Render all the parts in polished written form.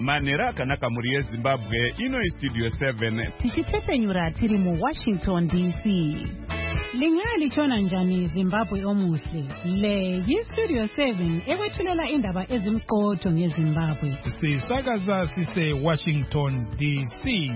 manhero akanaka mhuri yezimbabwe. Ino istudio 7 tichitepenyura tiri muWashington DC. Lingalitshona njani Zimbabwe omuhle? Le yistudio 7 ekwethulela indaba ezimqotho ngeZimbabwe. Sisakaza sise Washington DC.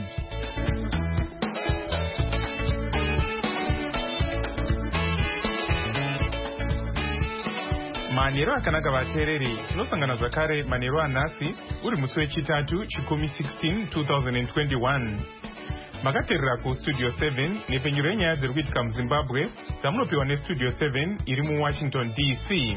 Manhero akanaka vateereri, tinosangana zvakare manhero anhasi uri musi wechitatu chikumi 16 2021. Makateerera kustudio 7 nepenyuro yenyaya dziri kuitika muZimbabwe dzamunopiwa nestudio 7 iri muWashington DC.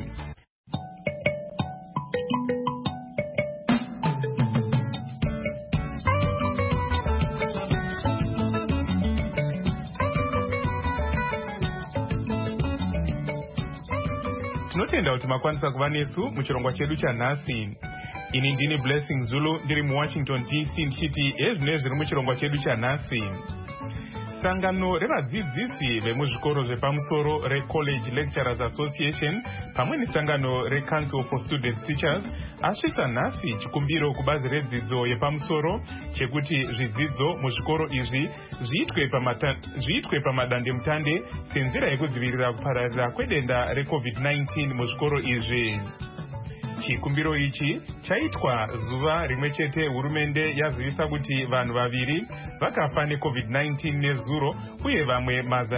Tinotenda kuti makwanisa kuva nesu muchirongwa chedu chanhasi. Ini ndini Blessing Zulu ndiri muWashington DC ndichiti ezvino zviri muchirongwa chedu chanhasi. Sangano revadzidzisi vemuzvikoro zvepamusoro reCollege Lecturers Association pamwe nesangano reCouncil for Student Teachers asvitsa nhasi chikumbiro kubazi redzidzo yepamusoro chekuti zvidzidzo muzvikoro izvi zviitwe pamadandemutande senzira yekudzivirira kupararira kwedenda reCovid-19 muzvikoro izvi. Chikumbiro ichi chaitwa zuva rimwe chete hurumende yazivisa kuti vanhu vaviri vakafa neCovid-19 nezuro uye vamwe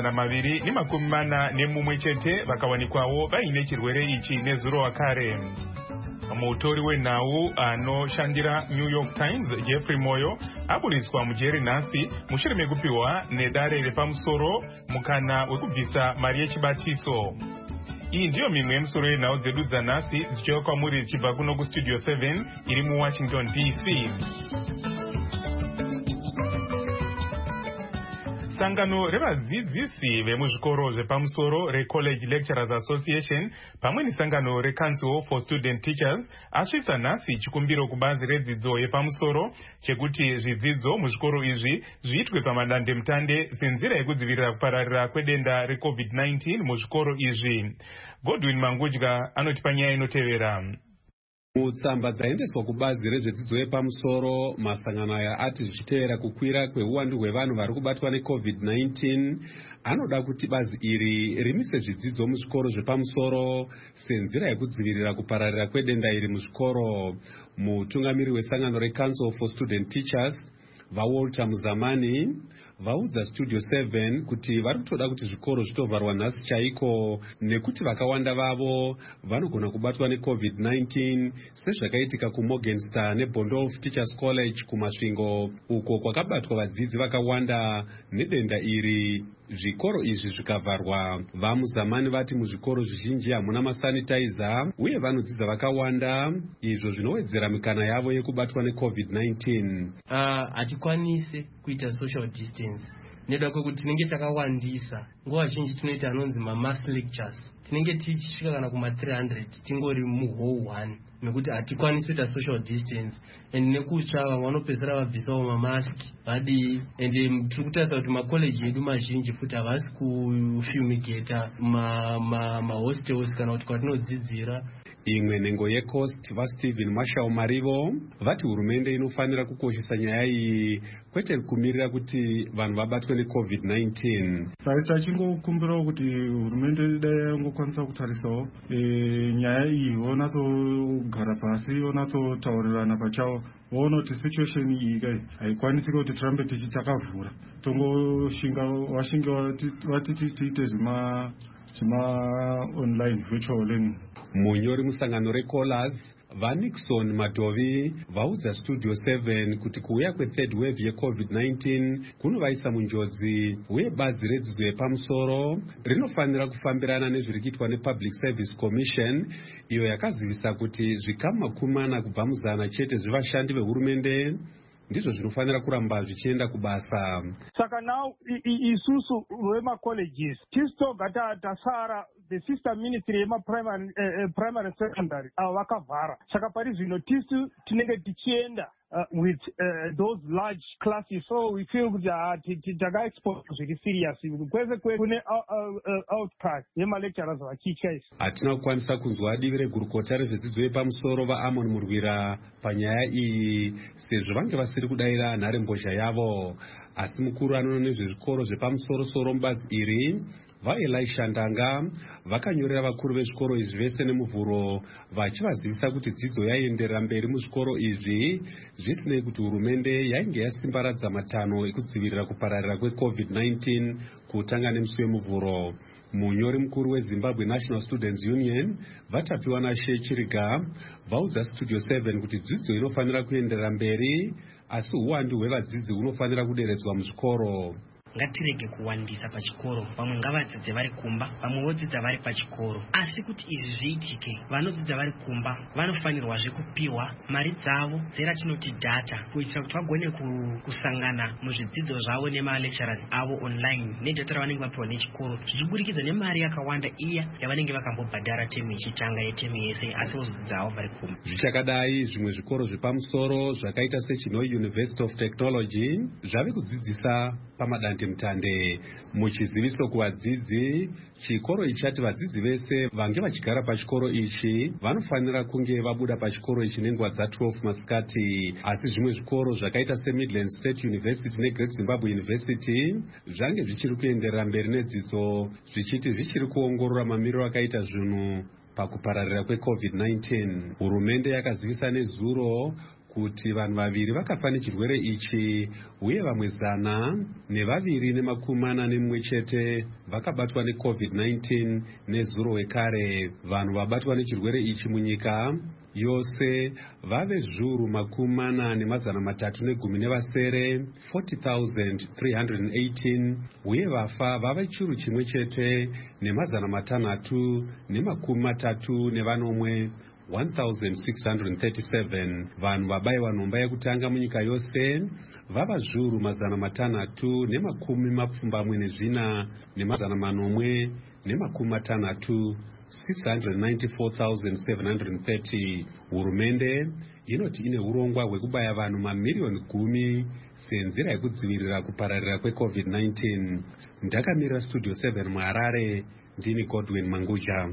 241 chete vakawanikwawo vaine chirwere ichi nezuro wakare. Mutori wenhau anoshandira New York Times Jeffrey Moyo aburiswa mujeri nhasi mushure mekupiwa nedare repamusoro mukana wekubvisa mari yechibatiso. Iyi ndiyo mimwe yemusoro yenhau dzedu dzanhasi dzichiuya kwamuri dzichibva kuno kustudio 7 iri muWashington DC. Sangano revadzidzisi vemuzvikoro zvepamusoro reCollege Lecturers Association pamwe nesangano reCouncil for Student Teachers asvitsa nhasi chikumbiro kubazi redzidzo yepamusoro chekuti zvidzidzo muzvikoro izvi zviitwe pamadandemutande senzira yekudzivirira kupararira kwedenda reCovid-19 muzvikoro izvi. Godwin Mangudya anotipa nyaya inotevera. Mutsamba dzaendeswa kubazi rezvedzidzo yepamusoro, masangano aya ati zvichiteera kukwira kweuwandu hwevanhu vari kubatwa neCovid-19 anoda kuti bazi iri rimise zvidzidzo muzvikoro zvepamusoro senzira yekudzivirira kupararira kwedenda iri muzvikoro. Mutungamiri wesangano reCouncil for Student Teachers vaWalter Muzamani vaudza studio 7 kuti vari kutoda kuti zvikoro zvitovharwa nhasi chaiko nekuti vakawanda vavo vanogona kubatwa neCovid-19 sezvakaitika kuMorgenster neBondolf Teachers College kumasvingo uko kwakabatwa vadzidzi vakawanda nedenda iri. Zvikoro izvi zvikavharwa, vaMuzamani vati muzvikoro zvizhinji hamuna masanitizer uye vanodzidza vakawanda, izvo zvinowedzera mikana yavo yekubatwa neCovid-19. Hatikwanise kuita social distance neda kwekuti tinenge takawandisa. Nguva zhinji tinoita anonzi mass lectures, tinenge tichisvika kana kuma300 tingori muhall 1 nekuti hatikwanisi kuita social distance and nekutsva vamwe vanopedzera vabvisawo mamaski vadii ende tiri kutarisa kuti makoleji edu mazhinji futi havasi kufumigata mahostels kana kuti kwatinodzidzira. Imwe nhengo yeCoast vaStephen Marshall Marivo vati hurumende inofanira kukoshesa nyaya iyi kwete kumirira kuti vanhu vabatwe neCovid-19. Saka chingokumbirawo kuti hurumende dai yangokwanisa kutarisawo nyaya iyi, vonatsogara pasi, vonatsotaurirana pachavo, voona kuti situation iyi kai haikwanisi kuti tirambe tichi takavhura tongoshinga vati tiite zvima online virtual learning. Munyori musangano reCollers vaNixon Madovi vaudza studio 7 kuti kuuya kwethird wave yeCovid-19 kunovaisa munjodzi uye bazi redzidzo yepamusoro rinofanira kufambirana nezviri kuitwa nePublic Service Commission iyo yakazivisa kuti zvikamu 40 kubva mu100 chete zvevashandi vehurumende ndizvo zvinofanira kuramba zvichienda kubasa. Saka now isusu vemacolleges tistoga tasara the sister ministry yemaprimary secondary avo vakavhara. Saka pari zvino tisu tinenge tichienda with those large classes. So we feel that Jaga exposed very seriously. Kune outcry lecturers vachicha isi. Hatina kukwanisa kunzwa divi regurukota rezvedzidzo yepamusoro vaAmon Murwira panyaya iyi sezvo vange vasiri kudayira nharembozha yavo, asi mukuru anoona nezvezvikoro zvepamusoro-soro mubazi iri vaElisha Ndanga vakanyorera vakuru vezvikoro izvi vese nemuvhuro vachivazivisa kuti dzidzo yaienderera mberi muzvikoro izvi zvisinei kuti hurumende yainge yasimbaradza matanho ekudzivirira kupararira kweCovid-19 kutanga nemusi wemuvhuro. Munyori mukuru weZimbabwe National Students Union vatapiwa naShe Chiriga vaudza Studio 7 kuti dzidzo inofanira kuenderera mberi asi uwandu hwevadzidzi hunofanira kuderedzwa muzvikoro. Ngatirege kuwandisa pachikoro, vamwe ngavadzidze vari kumba, vamwe vodzidza vari pachikoro. Asi kuti izvi zviitike, vanodzidza vari kumba vanofanirwazve kupiwa mari dzavo dzeratinoti data, kuitira kuti vagone kusangana muzvidzidzo zvavo nemalecturers avo online nedata ravanenge vapiwa nechikoro, zvichiburikidza nemari yakawanda iya yavanenge vakambobhadhara temu ichitanga yetemu yese, asi vozodzidza havo vari kumba. Zvichakadai, zvimwe zvikoro zvepamusoro zvakaita seChinhoyi University of Technology zvave kudzidzisa pamadande mutande. Muchiziviso kuvadzidzi, chikoro ichati vadzidzi vese vange vachigara pachikoro ichi vanofanira kunge vabuda pachikoro ichi nenguva dza12 masikati. Asi zvimwe zvikoro zvakaita seMidland State University neGreat Zimbabwe University zvange zvichiri kuenderera mberi nedzidzo, zvichiti zvichiri kuongorora mamiriro akaita zvinhu pakupararira kweCovid-19. Hurumende yakazivisa nezuro kuti vanhu vaviri vakafa nechirwere ichi uye vamwe 141 chete vakabatwa neCovid-19 nezuro wekare. Vanhu vabatwa nechirwere ichi munyika yose vave zviuru 4,310 40,318 uye vafa vave chiuru chimwe chete ne630 1637. Vanhu vabayiwa nhomba yekutanga munyika yose vava zviuru 624 694,730. Hurumende inoti ine urongwa hwekubaya vanhu mamiriyoni 10 senzira yekudzivirira kupararira kweCovid-19. Ndakamirira Studio 7 muHarare, ndini Godwin Manguja.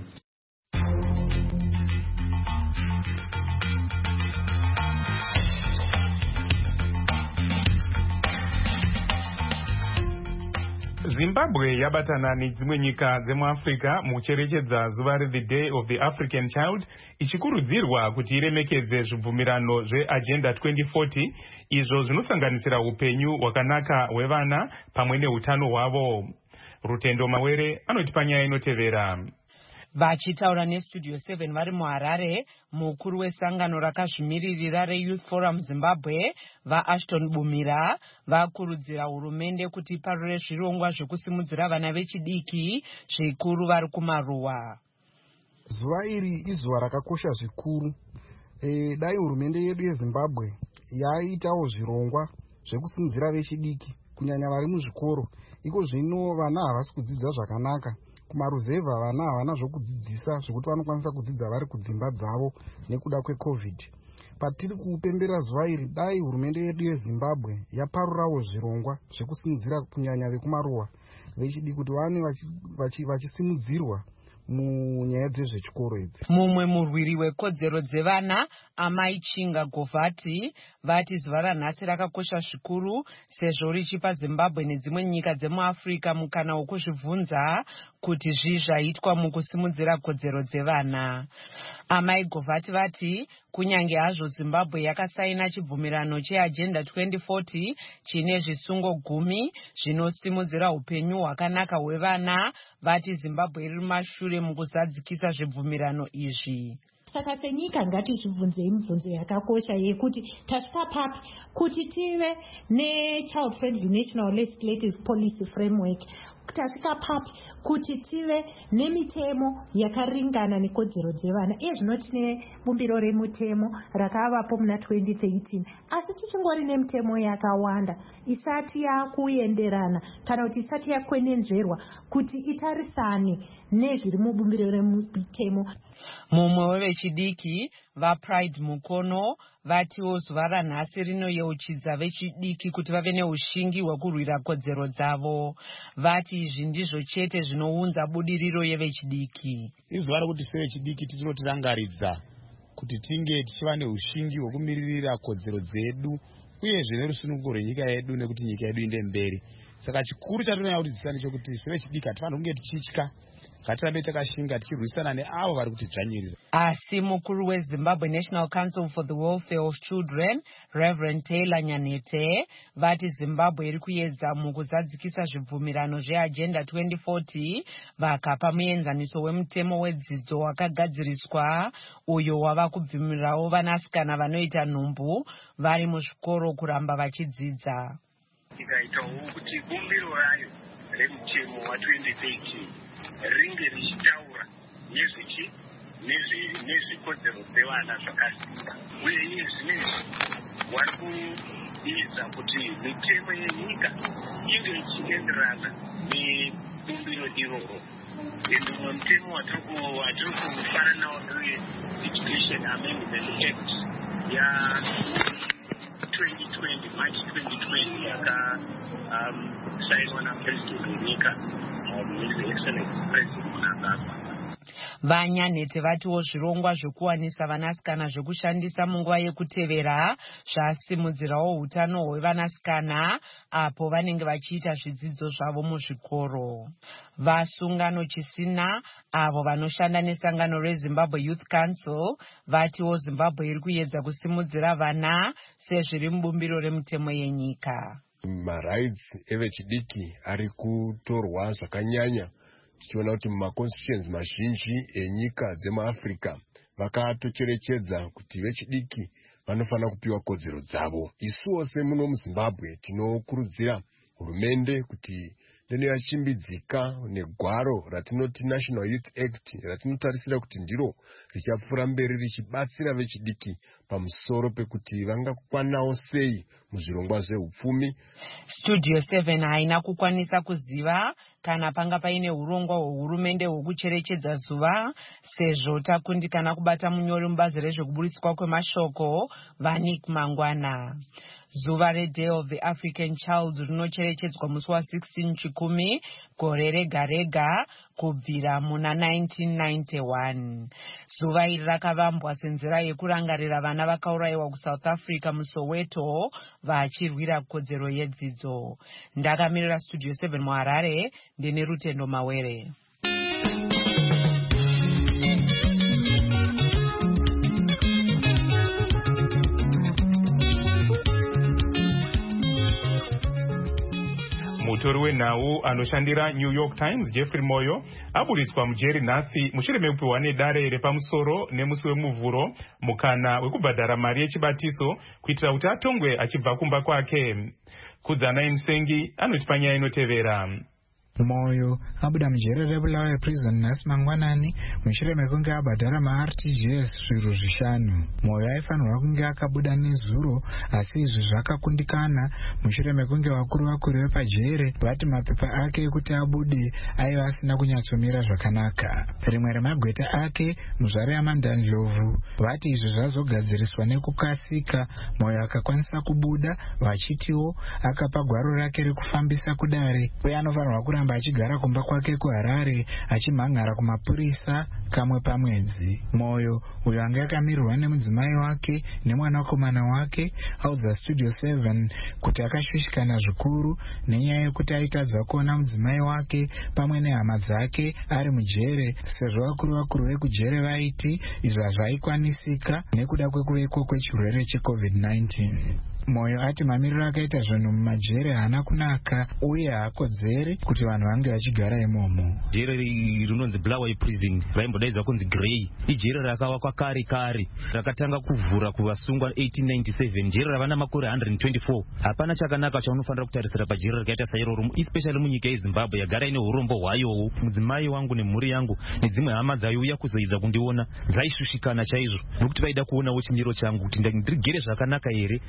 Zimbabwe yabatana nedzimwe nyika dzemuAfrica mukucherechedza zuva reThe Day of the African Child, ichikurudzirwa kuti iremekedze zvibvumirano zveAgenda 2040 izvo zvinosanganisira upenyu hwakanaka hwevana pamwe neutano hwavo. Rutendo Mawere anoti panyaya inotevera. Vachitaura neStudio 7 vari muHarare, mukuru wesangano rakazvimiririra reYouth Forum Zimbabwe vaAshton Bumira vakurudzira hurumende kuti iparure zvirongwa zvekusimudzira vana vechidiki zvikuru vari kumaruwa. Zuva iri izuva rakakosha zvikuru. Dai hurumende yedu yeZimbabwe yaitawo zvirongwa zvekusimudzira vechidiki kunyanya vari muzvikoro. Iko zvino vana havasi kudzidza zvakanaka. Kumaruzevha vana havana zvokudzidzisa zvokuti vanokwanisa kudzidza vari kudzimba dzavo nekuda kweCovid. Patiri kupembera zuva iri, dai hurumende yedu yeZimbabwe yaparurawo zvirongwa zvekusimudzira kunyanya vekumaruwa vechidiki kuti vane vachisimudzirwa munyaya dzezvechikoro idzi. Mumwe murwiri wekodzero dzevana Amai Chinga Govati vati zuva ranhasi rakakosha zvikuru sezvo richipa Zimbabwe nedzimwe nyika dzemuAfrica mukana wokuzvibvunza kuti zvii zvaitwa mukusimudzira kodzero dzevana. Amai Govati vati kunyange hazvo Zimbabwe yakasaina chibvumirano cheAgenda 2040 chine zvisungo 10 zvinosimudzira upenyu hwakanaka hwevana, vati Zimbabwe iri mumashure mukuzadzikisa zvibvumirano izvi. Saka senyika ngatizvibvunzei mibvunzo yakakosha yekuti tasvika papi kuti tive nechild friendly national legislative policy framework, tasvika papi kuti tive nemitemo yakaringana nekodzero dzevana. Iye zvino tine bumbiro remutemo rakavapo muna 2013, asi tichingori nemitemo yakawanda isati yakuenderana kana kuti isati yakwenenzverwa kuti itarisane nezviri mubumbiro remutemo. Mumwe wevechidiki vaPride Mukono vatiwo zuva ranhasi rinoyeuchidza vechidiki kuti vave neushingi hwekurwira kodzero dzavo. Vati izvi ndizvo chete zvinounza budiriro yevechidiki. Izuva rokuti sevechidiki tinotirangaridza kuti tinge tichiva neushingi hwekumiririra kodzero dzedu uyezve nerusununguko rwenyika yedu nekuti nyika yedu inde mberi. Saka chikuru chatinoda kudzidzisa ndechekuti sevechidiki hatifaniri kunge tichitya, ngatirambe takashinga tichirwisana neavo vari kutidzvanyirira. Asi mukuru weZimbabwe National Council for the Welfare of Children, Reverend Taylor Nyanete, vati Zimbabwe iri kuedza mukuzadzikisa zvibvumirano zveAgenda 2040 vakapa muenzaniso wemutemo wedzidzo wakagadziriswa uyo wava kubvumirawo vanasikana vanoita nhumbu vari muzvikoro kuramba vachidzidza. Tikaitawo kuti bumbiro rayo remutemo wa2013 ringe richitaura nezvikodzero dzevana zvakasimba, uye iye zvinezvi vari kuedza kuti mitemo yenyika inge ichienderana nebumbiro iroro. Mumwe mutemo watiri kufara nawo ndewe Education Amendment Act ya2020 March 2020 yakasainwa napresident wenyika His Excellency President Mnangagwa. Vanyanete vatiwo zvirongwa zvekuwanisa vanasikana zvekushandisa munguva yekutevera zvasimudzirawo hutano hwevanasikana apo vanenge vachiita zvidzidzo zvavo muzvikoro. Vasungano Chisina avo vanoshanda nesangano reZimbabwe Youth Council vatiwo Zimbabwe iri kuedza kusimudzira vana sezviri mubumbiro remutemo yenyika. Marights evechidiki ari kutorwa zvakanyanya, tichiona kuti mumaconstitutions mazhinji enyika dzemuAfrica vakatocherechedza kuti vechidiki vanofanira kupiwa kodzero dzavo. Isuwo semuno muZimbabwe tinokurudzira hurumende kuti yachimbidzika negwaro ratinoti National Youth Act ratinotarisira kuti ndiro richapfuura mberi richibatsira vechidiki pamusoro pekuti vangakwanawo sei muzvirongwa zveupfumi. Studio 7 haina kukwanisa kuziva kana panga paine urongwa hwehurumende hwekucherechedza zuva sezvo takundikana kubata munyori mubazi rezvekuburiswa kwemashoko Vanik Mangwana. Zuva reDay of the African Child rinocherechedzwa musi wa16 Chikumi gore rega rega kubvira muna 1991. Zuva iri rakavambwa senzira yekurangarira vana vakaurayiwa kuSouth Africa muSoweto vachirwira kodzero yedzidzo. Ndakamirira Studio 7 muHarare, ndine Rutendo Mawere. Mutori wenhau anoshandira New York Times Jeffrey Moyo aburitswa mujeri nhasi mushure mekupiwa nedare repamusoro nemusi wemuvhuro mukana wekubhadhara mari yechibatiso kuitira kuti atongwe achibva kumba kwake. Kudzana Musengi anoti nyaya inotevera. Moyo abuda mujeri reBulawayo prison nhasi mangwanani mushure mekunge abhadhara maRTGS zviro zvishanu. Moyo aifanirwa kunge akabuda nezuro, asi izvi zvakakundikana mushure mekunge vakuru vepajere vati mapepa ake ekuti abude aiva asina kunyatsomira zvakanaka. Rimwe remagweta ake, muzvare yaMandandlovu, vati izvi zvazogadziriswa nekukasika. Moyo akakwanisa kubuda, vachitiwo akapa gwaro rake rekufambisa kudare, uye anofanirwa kuramba achigara kumba kwake kuHarare achimhan'ara kumapurisa kamwe pamwedzi. Moyo uyo anga akamirirwa nemudzimai wake nemwanakomana wake audza Studio 7 kuti akashushikana zvikuru nenyaya yekuti aitadza kuona mudzimai wake pamwe nehama dzake ari mujere, sezvo vakuru vekujere vaiti izvo hazvaikwanisika nekuda kwekuveko kwechirwere cheCovid-19. Moyo ati mamiriro akaita zvinhu mumajere haana kunaka uye haakodzeri kuti vanhu vange vachigara imomo. Jere rinonzi Bulawayo prison raimbodaidza kunzi Grey ijere rakavakwa kare rakatanga kuvhura kuvasungwa 1897. Jere ravana makore 124. Hapana chakanaka chaunofanira kutarisira pajere rakaita sairoro, especially munyika yeZimbabwe yagara ine urombo hwayowo. Mudzimai wangu nemhuri yangu nedzimwe hama dzaiuya kuzoidza kundiona dzaishushikana chaizvo nokuti vaida kuonawo chimiro changu kuti ndirigere zvakanaka here, asi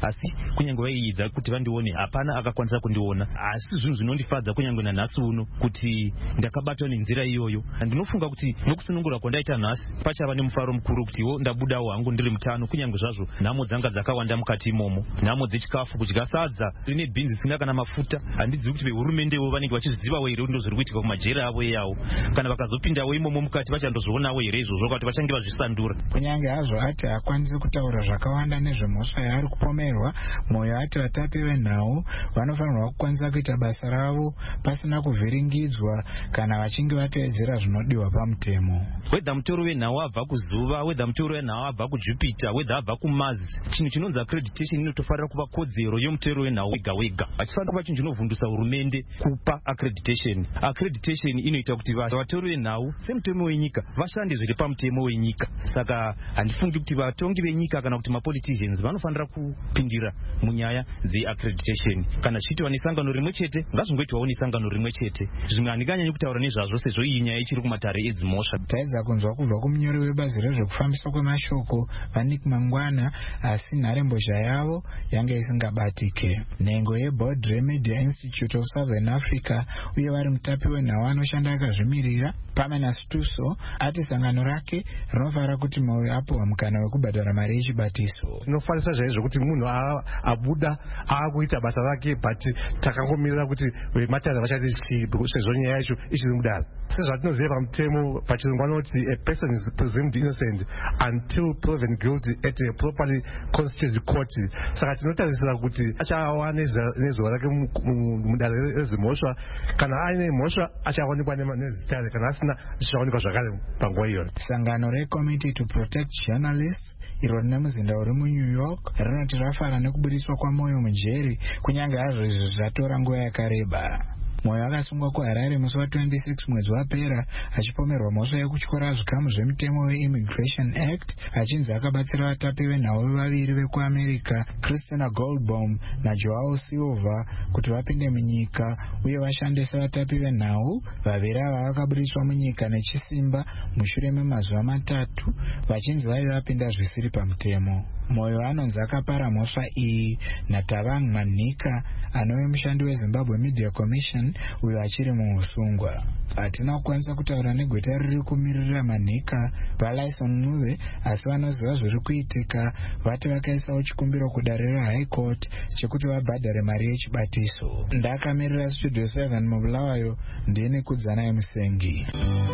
kunyange vaiidza kuti vandione hapana akakwanisa kundiona. Asi zvinhu zvinondifadza kunyange nanhasi uno kuti ndakabatwa nenzira iyoyo. Ndinofunga kuti nokusunungura kwandaita nhasi pachava nemufaro mukuru kutiwo ndabudawo hangu ndiri mutano, kunyange zvazvo nhamo dzanga dzakawanda mukati imomo, nhamo dzechikafu, kudya sadza rine bhinzi zisina kana mafuta. Handidzivi kuti vehurumendewo vanenge vachizivawo here kuti ndozviri kuitika kumajere avo eyawo, kana vakazopindawo imomo mukati vachandozvionawo here izvozvo kuti vachange vazvisandura. Kunyange hazvo ati hakwanisi kutaura zvakawanda nezvemhosva yaari kupomerwa, mwoyo ati vatapi venhau vanofanirwa kukwanisa kuita basa ravo pasina kuvhiringidzwa kana vachinge vateedzera zvinodiwa pamutemo. Wedha mutoro wenhau abva kuzuva, wedha mutoro wenhau abva kujupiter, wedha abva kumars, chinhu chinonzi accreditation inotofarira kuva kodzero yomutoro wenhau wega wega. Hachifanira kuva chinhu chinovhundutsa hurumende kupa accreditation. Accreditation inoita kuti vatori venhau semutemo wenyika vashande zviri pamutemo wenyika. Saka handifungi kuti vatongi venyika kana kuti mapoliticians vanofanira kupindira munyaya dzeaccreditation. Kana zvichiitwa nesangano rimwe chete ngazvingoitwawo nesangano rimwe chete. Zvimwe handinganyanyi kutaura nezvazvo sezvo iyi nyaya ichiri kumatare edzimhosva. Taedza kunzwa kubva kumunyori webazi rezvekufambiswa kwemashoko Vanik Mangwana, asi nharembozha yavo yange isingabatike. Nhengo yeBaudry Media Institute of Southern Africa uye vari mutapi wenhau anoshanda akazvimirira Pamenas Tuso ati sangano rake rinofanira kuti mauyo apuhwa mukana wekubhadhara mari yechibatiso. Tinofanisa zvaizvo kuti munhu abuda akuita basa rake, but takangomirira kuti vematadza vachati sezvo nyaya yacho ichiri mudaro. Sezvatinoziva pamutemo pachirungu vanoti a person is presumed innocent until proven guilty at a properly constituted court. Saka tinotarisira kuti achawa nezuva rake mudare rezimhosva. Kana aine mhosva achawanikwa nezitare, kana asina zvichawanikwa zvakare panguva iyoyo. Sangano reCommittee to Protect Journalists iro rine muzinda uri muNew York rinoti rafara nekubudiswa kwaMoyo mujeri, kunyange hazvo izvi zvatora nguva yakareba. Moyo akasungwa kuHarare musi wa26 mwedzi wapera achipomerwa mhosva yekutyora zvikamu zvemutemo weImmigration Act, achinzi akabatsira vatapi venhau vaviri vekuAmerica, Christina Goldbaum naJoao Silva, kuti vapinde munyika uye vashande sevatapi venhau. Vaviri ava vakabudiswa munyika nechisimba mushure memazuva 3 vachinzi vaive vapinda zvisiri pamutemo. Moyo anonzi akapara mhosva iyi naTavang Manika, anove mushandi weZimbabwe Media Commission uyo achiri muusungwa. Hatina kukwanisa kutaura negweta riri kumirira Manika Balaison Nuve, asi vanoziva zviri kuitika vati vakaisawo chikumbiro kudare reHigh Court chekuti vabhadhare mari yechibatiso. Ndakamirira Studio 7 muBulawayo, ndini Kudzana Musengi.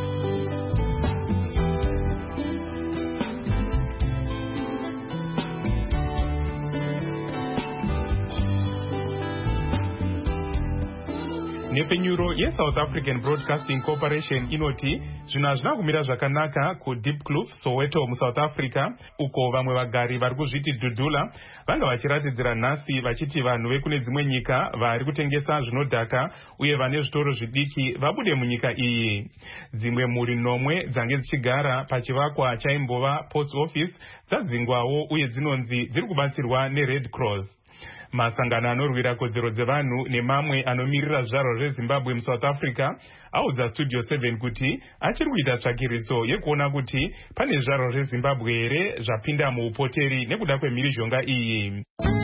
Nepenyuro yeSouth African Broadcasting Corporation inoti zvinhu hazvina kumira zvakanaka kuDeepkloof Soweto muSouth Africa, uko vamwe vagari vari kuzviti dhudhula vanga vachiratidzira nhasi vachiti vanhu vekune dzimwe nyika vari kutengesa zvinodhaka uye vane zvitoro zvidiki vabude munyika iyi. Dzimwe mhuri 9 dzange dzichigara pachivakwa chaimbova post office dzadzingwawo uye dzinonzi dziri kubatsirwa neRed Cross. Masangano anorwira kodzero dzevanhu nemamwe anomirira zvaro zveZimbabwe muSouth Africa audza Studio 7 kuti achiri kuita tsvakiritso yekuona kuti pane zvaro zveZimbabwe here zvapinda muupoteri nekuda kwemhirizhonga iyi.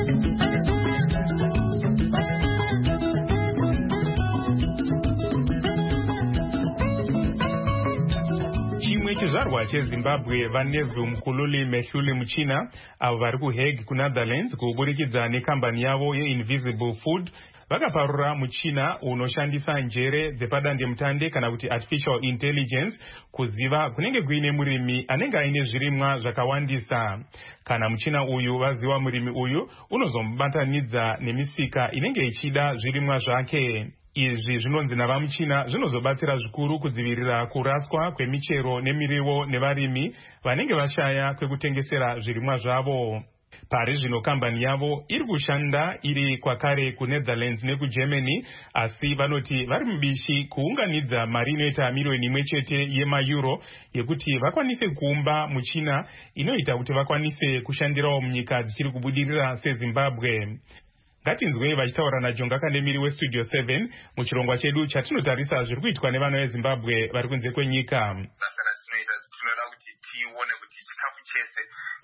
Chizvarwa cheZimbabwe vaNeville Mkhululi Mehluli Muchina avo vari kuHague kuNetherlands kuburikidza nekambani yavo yeInvisible Food vakaparura muchina unoshandisa njere dzepadandemutande kana kuti artificial intelligence kuziva kunenge kuine murimi anenge aine zvirimwa zvakawandisa. Kana muchina uyu vaziva murimi uyu unozomubatanidza nemisika inenge ichida zvirimwa zvake. Izvi zvinonzi navamuchina zvinozobatsira zvikuru kudzivirira kuraswa kwemichero nemirivo nevarimi vanenge vashaya kwekutengesera zvirimwa zvavo. Pari zvino kambani yavo iri kushanda iri kwakare kuNetherlands nekuGermany, asi vanoti vari mubishi kuunganidza mari inoita milioni 1 chete yemaeuro yekuti vakwanise kuumba muchina inoita kuti vakwanise kushandirawo munyika dzichiri kubudirira seZimbabwe. Ngatinzwei vachitaura naJonga Kandemiri weStudio 7 muchirongwa chedu chatinotarisa zviri kuitwa nevana veZimbabwe vari kunze kwenyika. Tinoda kuti tione kuti chikafu chese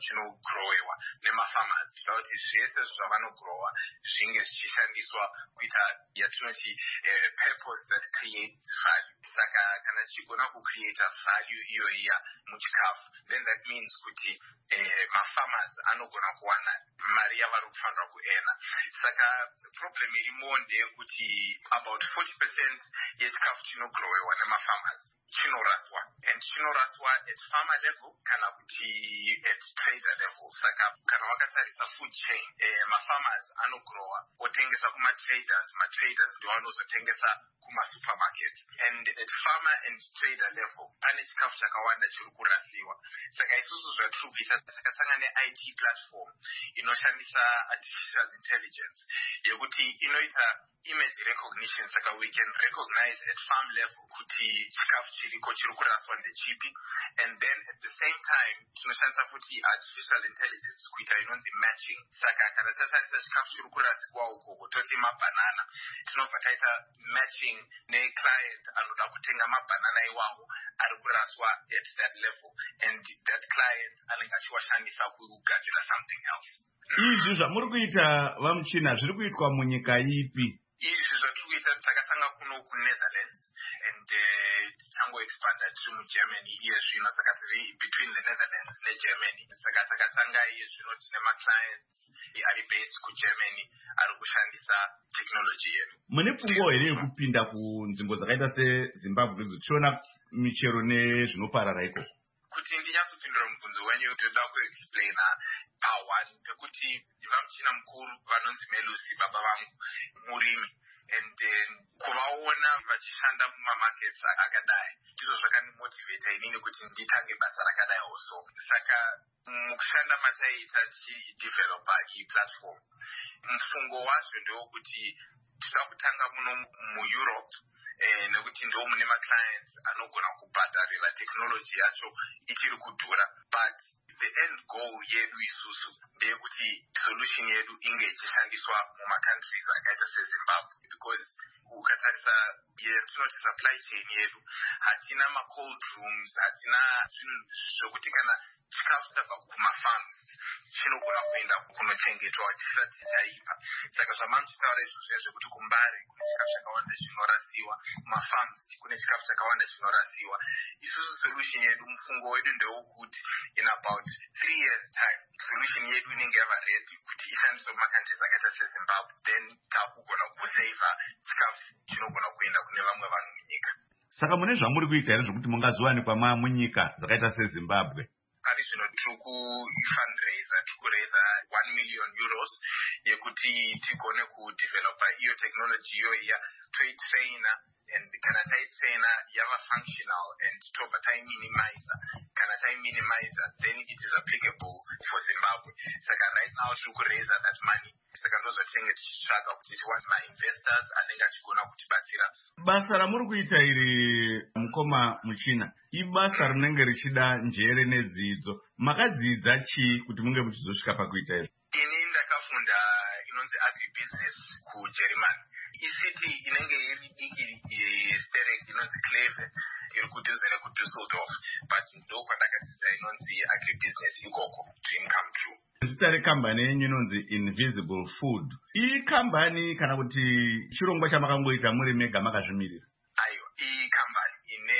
chinogrowewa nemafarmers kuita kuti zvese zvavanogrowa zvinge zvichishandiswa kuita yatinoti purpose that creates value. Saka kana chigona kucreata value iyoiya muchikafu, then that means kuti mafarmers anogona kuwana mari yavari kufanira kuena. Saka problem irimo ndeyekuti about 40% yechikafu chinogrowewa nemafarmers chinoraswa, and chinoraswa at farmer level kana kuti at trader level. Saka kana wakatarisa food chain, mafarmers anogrowa otengesa kumatraders, matraders ndio vanozotengesa kumasupermarkets, and at farmer and trader level pane chikafu chakawanda chiri kurasiwa. Saka isusu zvatiri kuita takatanga ne-IT platform inoshandisa artificial intelligence yekuti inoita image recognition. Saka we can recognize at farm level kuti chikafu chiriko chiri kuraswa ndechipi, and then at the same time tinoshandisa futi artificial intelligence kuita inonzi matching. Saka kana tatarisa chikafu chiri kuraswa ukoko toti mabanana, tinobva taita matching ne-client anoda kutenga mabanana iwawo ari kuraswa at that level, and that client anenge achiwashandisa kugadzira something else. Izvi zvamuri kuita vamuchina zviri kuitwa munyika ipi? Izvi zvatiri kuita takatanga kuno kuNetherlands and tangoexpanda tiri muGermany iye zvino. Saka tiri between the Netherlands neGermany. Saka takatanga iye zvino tine maclients ari based kuGermany ari kushandisa technology yedu. Mune pfungwa here yekupinda kunzvimbo dzakaita seZimbabwe tichiona michero nezvinoparara ikoko? Kuti ndinyatsopindura mubvunzo wenyu toda kuexplaina pawani pekuti vamuchina mukuru vanonzi Melusi baba vangu murimi, and kuvaona vachishanda mumamarkets akadai ndizvo zvakandimotivata inini kuti nditange basa rakadai also. Saka mukushanda mataiita tichidevelopa iyi platform, mufungo wacho ndewokuti tida kutanga muno muEurope nekuti ndo mune maclients anogona kubhadharira technology yacho ichiri kudhura, but the end goal yedu isusu ndeyekuti solution yedu inge ichishandiswa mumacountries akaita seZimbabwe, because ukatarisa yetinoti supply chain yedu hatina macold rooms, hatina zvinhu zvokuti kana chikafu chabva kumafarms chinogona kuenda kunochengetwa chisati chaibva. Saka zvamanchitaura izvozvo zvekuti kumbare kune chikafu chakawanda chinorasiwa, kumafarms kune chikafu chakawanda chinorasiwa. Isusu solution yedu, mufungo wedu ndewokuti in about 3 years time solution yedu inenge yava ready kuti ishandiswe mumakanties akaita seZimbabwe, then takugona kuseva chikafu chinogona kuenda kune vamwe vanhu munyika. Saka mune zvamuri kuita here zvokuti mungazowanikwa munyika dzakaita seZimbabwe? Ari zvino tiri kufundraiser, tiri kuraiza 1 million euros yekuti tigone kudevelopa iyo technology iyoiya, toitraina, and kana taitraina yava functional and tobva taiminimizer. Kana taiminimizer then it is applicable for Zimbabwe. Saka right now tiri kuraiza that money. Saka ndozvatinenge tichitsvaga kuti tiwane mainvestors anenge achigona kutibatsira. Basa ramuri kuita iri mukoma muchina ibasa rinenge richida njere nedzidzo. Makadzidza chii kuti munge muchizosvika pakuita izvi? Ini ndakafunda inonzi agribusiness kuGerman. ICT inenge iri diki sterek inonzi Kleve iri kudhuze nekuDusseldorf, but ndokwandakadzidza inonzi agribusiness ikoko. Dream come true. Zita rekambani yenyu inonzi Invisible Food. Iyi kambani kana kuti chirongwa chamakangoita muri mega makazvimirira? Ayo, iyi kambani ine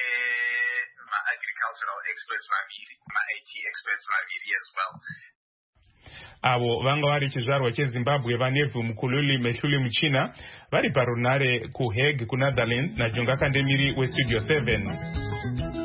ma-agricultural experts vaviri, ma-IT experts vaviri as well. Avo vanga vari chizvarwa cheZimbabwe vanevhu Mukululi Mehluli Muchina vari parunare kuHague kuNetherlands naJonga Kandemiri weStudio 7.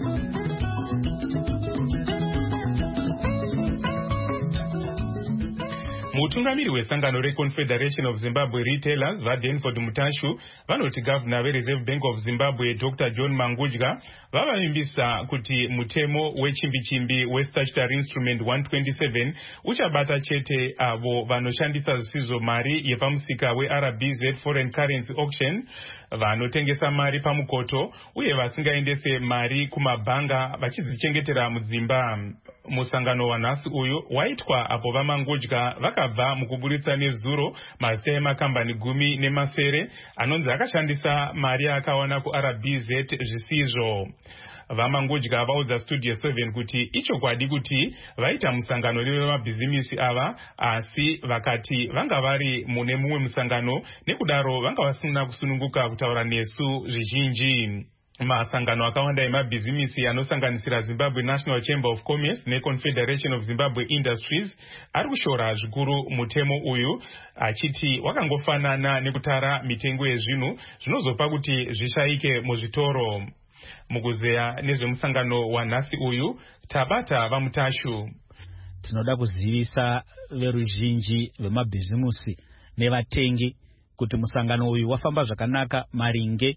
Mutungamiri wesangano reConfederation of Zimbabwe Retailers vaDenford Mutashu vanoti gavana veReserve Bank of Zimbabwe Dr. John Mangudya vavavimbisa kuti mutemo wechimbi-chimbi weStatutory Instrument 127 uchabata chete avo vanoshandisa zvisizvo mari yepamusika weRBZ Foreign Currency Auction, vanotengesa mari pamukoto uye vasingaendese mari kumabhanga vachidzichengetera mudzimba. Musangano wanhasi uyu waitwa apo vaMangudya vakabva mukuburitsa nezuro mazita emakambani 10 anonzi akashandisa mari akawana kuRBZ zvisizvo. vamangodya vaudza Studio 7 kuti ichokwadi kuti vaita musangano nevemabhizimisi ava, asi vakati vanga vari mune mumwe musangano, nekudaro vanga vasina kusununguka kutaura nesu zvizhinji. Masangano akawanda emabhizimisi anosanganisira Zimbabwe National Chamber of Commerce neConfederation of Zimbabwe Industries ari kushora zvikuru mutemo uyu, achiti wakangofanana nekutara mitengo yezvinhu zvinozopa kuti zvishayike muzvitoro. Mukuzeya nezvemusangano wanhasi uyu, Tabata Vamutashu. Tinoda kuzivisa veruzhinji vemabhizimusi nevatengi kuti musangano uyu wafamba zvakanaka maringe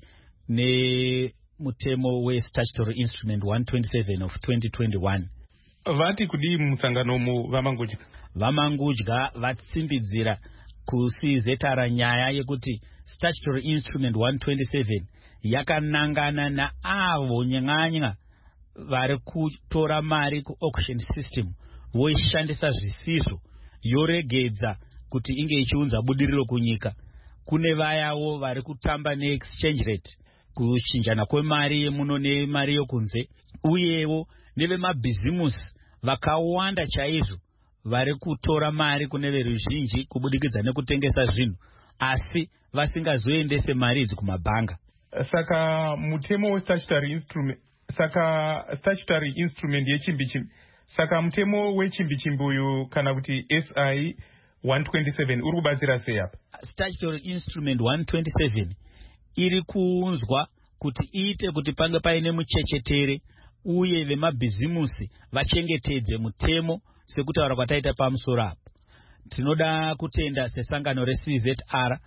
nemutemo we-Statutory Instrument 127 of 2021. Vati kudii musangano mu vamangudya? Vamangudya vatsimbidzira kusizetara nyaya yekuti Statutory Instrument 127 yakanangana naavo nyang'anya vari kutora mari ku-auction system voishandisa zvisizvo, yoregedza kuti inge ichiunza budiriro kunyika. Kune vayawo vari kutamba ne-exchange rate, kuchinjana kwemari yemuno nemari yokunze, uyewo nevemabhizimusi vakawanda chaizvo vari kutora mari kune veruzhinji kubudikidza nekutengesa zvinhu, asi vasingazoendese mari idzi kumabhanga. Saka mutemo we-statutory instrument, statutory instrument yechimbi-chimbi, saka mutemo wechimbi-chimbi uyu kana kuti SI 127 uri kubatsira sei apa? Statutory Instrument 127 iri kuunzwa kuti iite kuti pange paine muchechetere uye vemabhizimusi vachengetedze mutemo sekutaura kwataita pamusoro apo. Tinoda kutenda sesangano re-CZR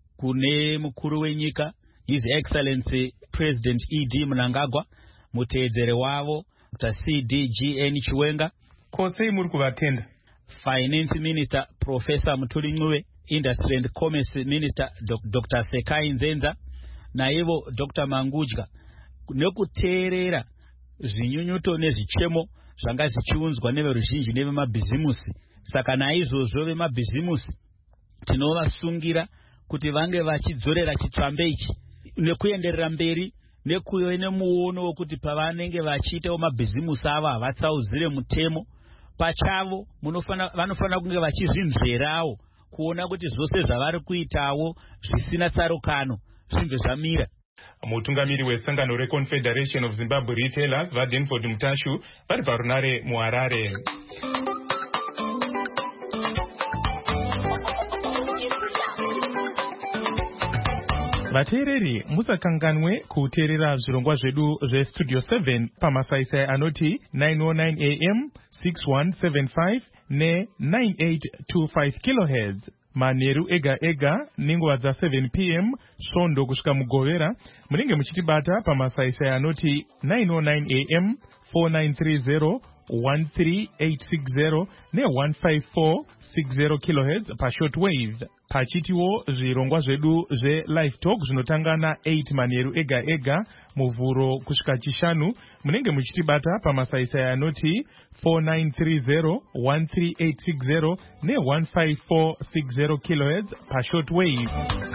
kune mukuru wenyika His Excellency President E.D. Mnangagwa, muteedzere wavo Dr. C.D.G.N. Chiwenga. Kosei muri kuvatenda? Finance Minister Professor Mutuli Ncube, Industry and Commerce Minister Dr. Sekai Nzenza, naivo Dr. Mangudya, nekuteerera zvinyunyuto nezvichemo zvanga zvichiunzwa neveruzhinji nevemabhizimusi. Saka naizvozvo vemabhizimusi tinovasungira kuti vange vachidzorera chitsvambe ichi nekuenderera mberi nekuve nemuono wekuti pavanenge vachiitawo mabhizimusi ava havatsauzire mutemo pachavo, vanofanira kunge vachizvinzverawo kuona kuti zvose zvavari kuitawo zvisina tsarukano zvinge zvamira. Mutungamiri wesangano reConfederation of Zimbabwe Retailers vaDenford Mutashu vari parunare muHarare. Vateereri, musakanganwe kuteerera zvirongwa zvedu zveStudio 7 pamasaisai anoti 909 AM, 6175 ne9825 kHz. Manheru ega ega nenguva dza7 PM svondo kusvika mugovera munenge muchitibata pamasaisai anoti 909 AM, 4930 13860 ne15460 kHz pashortwave. Pachitiwo zvirongwa zvedu zveLive Talk zvinotanga na8 manheru ega ega muvhuro kusvika chishanu munenge muchitibata pamasaisai anoti 4930 13860 ne15460 kHz pashortwave.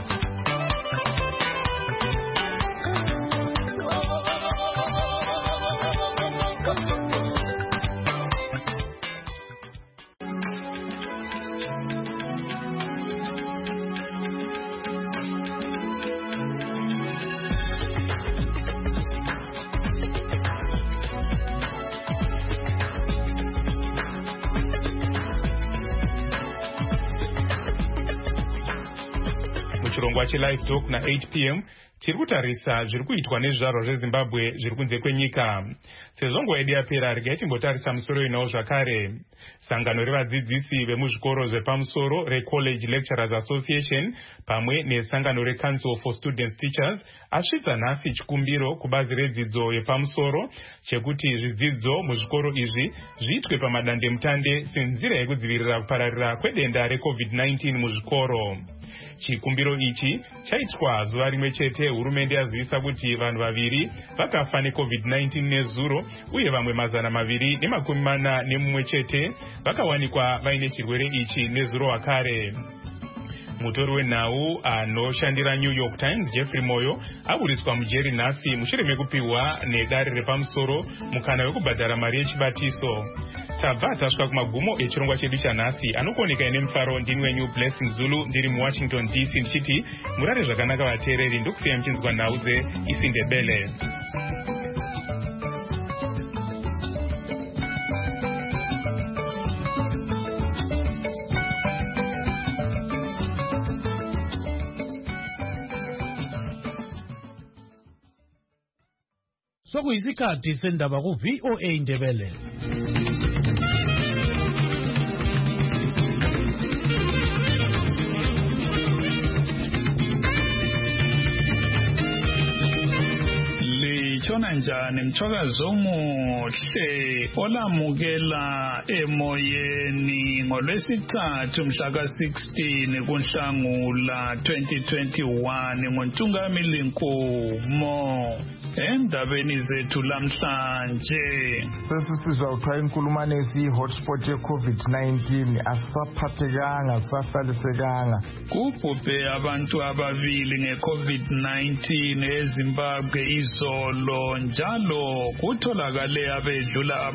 Chirongwa cheLive Talk na8 PM tiri kutarisa zviri kuitwa nezvizvarwa zveZimbabwe zviri kunze kwenyika. Sezvo nguva yedu yapera, regai timbotarisa musoro inawo zvakare. Sangano revadzidzisi vemuzvikoro zvepamusoro reCollege Lecturers Association pamwe nesangano reCouncil for Students Teachers asvitsa nhasi chikumbiro kubazi redzidzo yepamusoro chekuti zvidzidzo muzvikoro izvi zviitwe pamadandemutande senzira yekudzivirira kupararira kwedenda reCovid-19 muzvikoro. Chikumbiro ichi chaitwa zuva rimwe chete hurumende yazivisa kuti vanhu vaviri vakafa neCovid-19 nezuro uye vamwe 241 vakawanikwa vaine chirwere ichi nezuro wakare. mutori wenhau anoshandira New York Times Jeffrey Moyo aburiswa mujeri nhasi mushure mekupiwa nedare repamusoro mukana wekubhadhara mari yechibatiso. Tabva tasvika kumagumo echirongwa chedu chanhasi. Anokuoneka ine mufaro ndini wenyu Blessing Zulu ndiri muWashington DC ndichiti murare zvakanaka vateereri, ndokusiya muchinzwa nhau dzeIsindebele. Sokuyisikhathi sendaba ku-VOA Indebele. Litshona njani mthwakazi omuhle olamukela emoyeni ngolwesithathu mhla ka-16 kuNhlangula 2021 ngoNtungamili Nkumo. Endabeni zethu lamhlanje sesisizwa kuthiwa inkulumane esiyi-hotspot ye-COVID-19 asisaphathekanga, asisahlalisekanga. Kubhubhe abantu ababili nge-COVID-19 eZimbabwe izolo, njalo kutholakale abedlula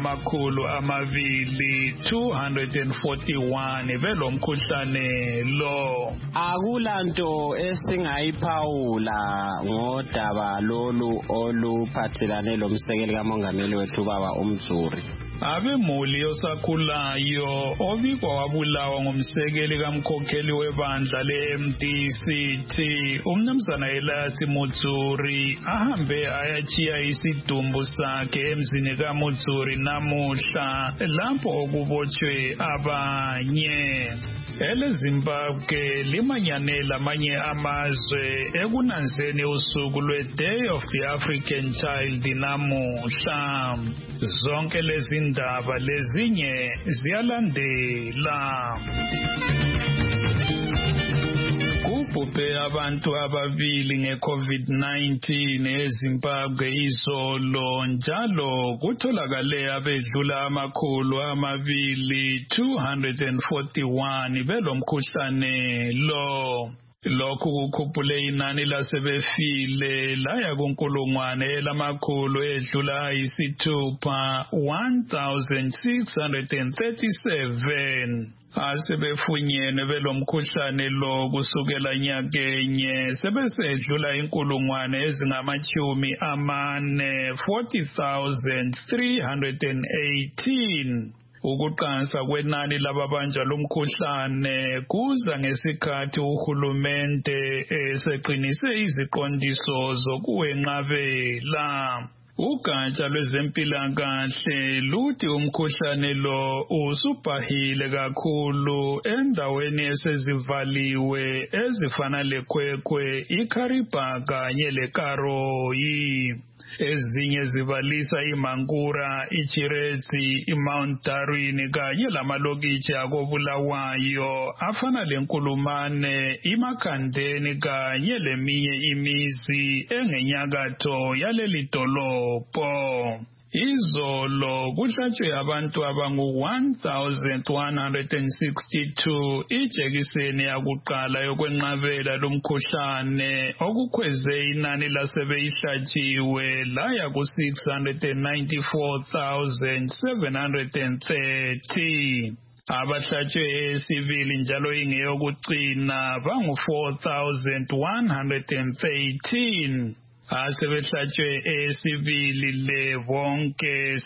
241 belomkhuhlane lo. Akulanto esingayiphawula ngodaba lolu oluphathelane lomsekeli kamongameli wethu baba uMzuri. Abemuli osakhulayo obikwa wabulawa ngumsekeli kamkhokheli webandla le-MDCT umnumzana Elias Mutsuri ahambe ayachiya isidumbu sakhe emzini kaMutsuri namuhla lapho okubotshwe abanye. EleZimbabwe limanyanela amanye amazwe ekunanzeni usuku lwe-Day of the African Child namuhla. Zonke lezi ndaba lezinye ziyalandela. Kubhubhe abantu ababili nge-COVID-19 eZimbabwe izolo, njalo kutholakale abedlula 241 belomkhuhlane lo. Lokhu kukhuphule inani lasebefile laya ku637 asebefunyene belomkhuhlane lo kusukela nyakenye sebesedlula 40,318. Ukuqansa kwenani lababanja lomkhuhlane kuza ngesikhathi uhulumende eseqinise iziqondiso zokuwenqabela. Ugatsha lwezempilakahle luthi umkhuhlane lo usubhahile kakhulu endaweni esezivaliwe ezifana leKwekwe, iKariba kanye leKaroyi. Ezinye zibalisa iMankura, iChiretsi, iMount Darwin kanye lamalokitshi akobulawayo afana leNkulumane, iMakhandeni kanye leminye imizi engenyakatho yaleli dolobho. Izolo kuhlatshwe abantu abangu-1,162 ijekiseni yakuqala yokwenqabela lomkhuhlane okukhweze inani lasebeyihlatshiwe laya ku-694,730. Abahlatshwe esibili njalo ingeyokugcina bangu-4,113. Asebehlatshwe esibili le bonke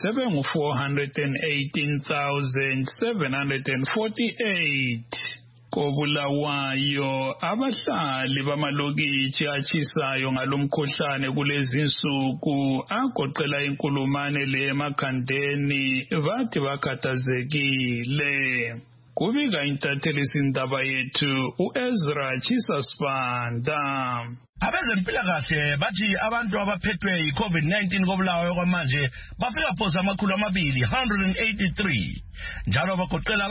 sebengu-418,748. Kobulawayo abahlali bamalokitshi atshisayo ngalomkhuhlane kulezinsuku agoqela inkulumane le emakhandeni bathi bakhathazekile. Kubika intatheli sindaba yethu uEzra Chisasibanda. Abezempilakahle bathi abantu abaphethwe yi-COVID-19 koBulawayo kwamanje bafika phosa 183 njalo bagoqela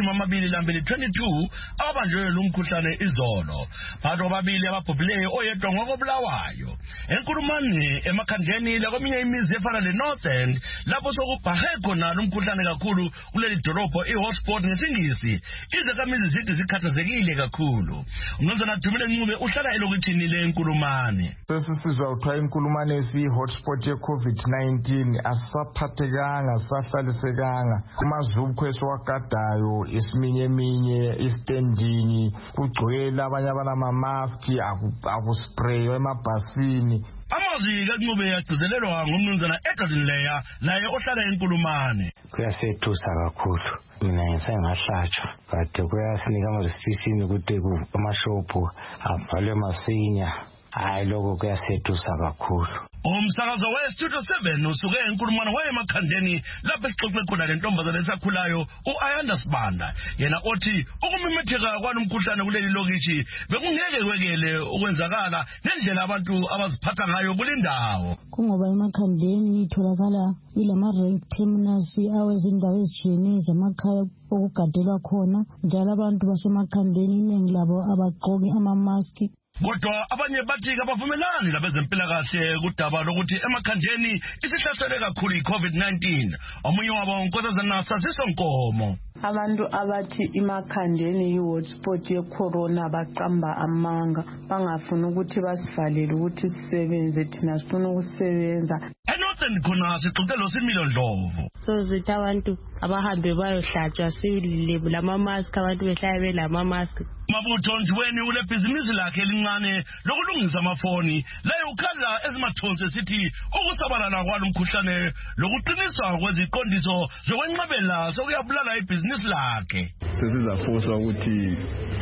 abangama-22 ababanjwe lumkhuhlane izolo. Phakathi kwababili ababhubhileyo oyedwa ngokoBulawayo. Enkulumane emakhandleni lakweminye imizi efana le-North End lapho sokubhahe khona lumkhuhlane kakhulu kuleli dolobho i-hotspot ngesingisi. Izakhamizi zithi zikhathazekile kakhulu. Umnumzana Dumile Ncube uhlala elokitshini le-Nkulumane. Sesisizwa kuthiwa inkulumane esiyi-hotspot ye-COVID-19 asisaphathekanga, asisahlalisekanga. Kumazubukho esiwagadayo isiminyeminye istendingi kugcwele abanye abanamamaski akuspraywe emabhasini. Amazwi kaNcube yagcizelelwa ngumnumzana Edward Leya naye ohlala eNkulumane. Kuyasethusa kakhulu. Mina ngisengahlatshwa kade kuyasinika ama-restriction ukuthi amashophu avalwe masinya. Hayi lokho kuyasethusa kakhulu. Umsakazo we-Studio 7 usuke eNkulumane waye emakhandeni lapho esixoxe khona lentombazana esakhulayo u-Ayanda Sibanda. Yena othi ukumemetheka kwalomkhuhlane kuleli lokishi bekungeke kwekele ukwenzakala nendlela abantu abaziphatha ngayo kulindawo. Kungoba emakhandeni itholakala ilama-rank terminals awezindawo ezitshiyeneyo zamakhaya okugadelwa khona, njalo abantu basemakhandeni iningi labo abagqoki amamaski. Kodwa abanye bathi abavumelani labezempilakahle kudaba lokuthi emakhandeni isihlasele kakhulu i-COVID-19. Omunye wabo Nkosazana Saziso Nkomo. Abantu abathi imakhandeni yi-hotspot ye-corona baqamba amanga, bangafuni ukuthi basivalele ukuthi sisebenze, thina sifuna ukusebenza. Enotheni khona sixoxe loSimilo Ndlovu. So zithi abantu abahambe bayohlatshwa silebu lamamaski, abantu behlala belamamaski. Mabutho Njiweni ule bhizinisi lakhe elincane lokulungisa amafoni laye ukhala ezimathonse sithi ukusabalala kwalomkhuhlane lokuqiniswa kweziqondiso zokwenqabela sokuyabulala ibhizinisi lakhe. Sesizafoswa ukuthi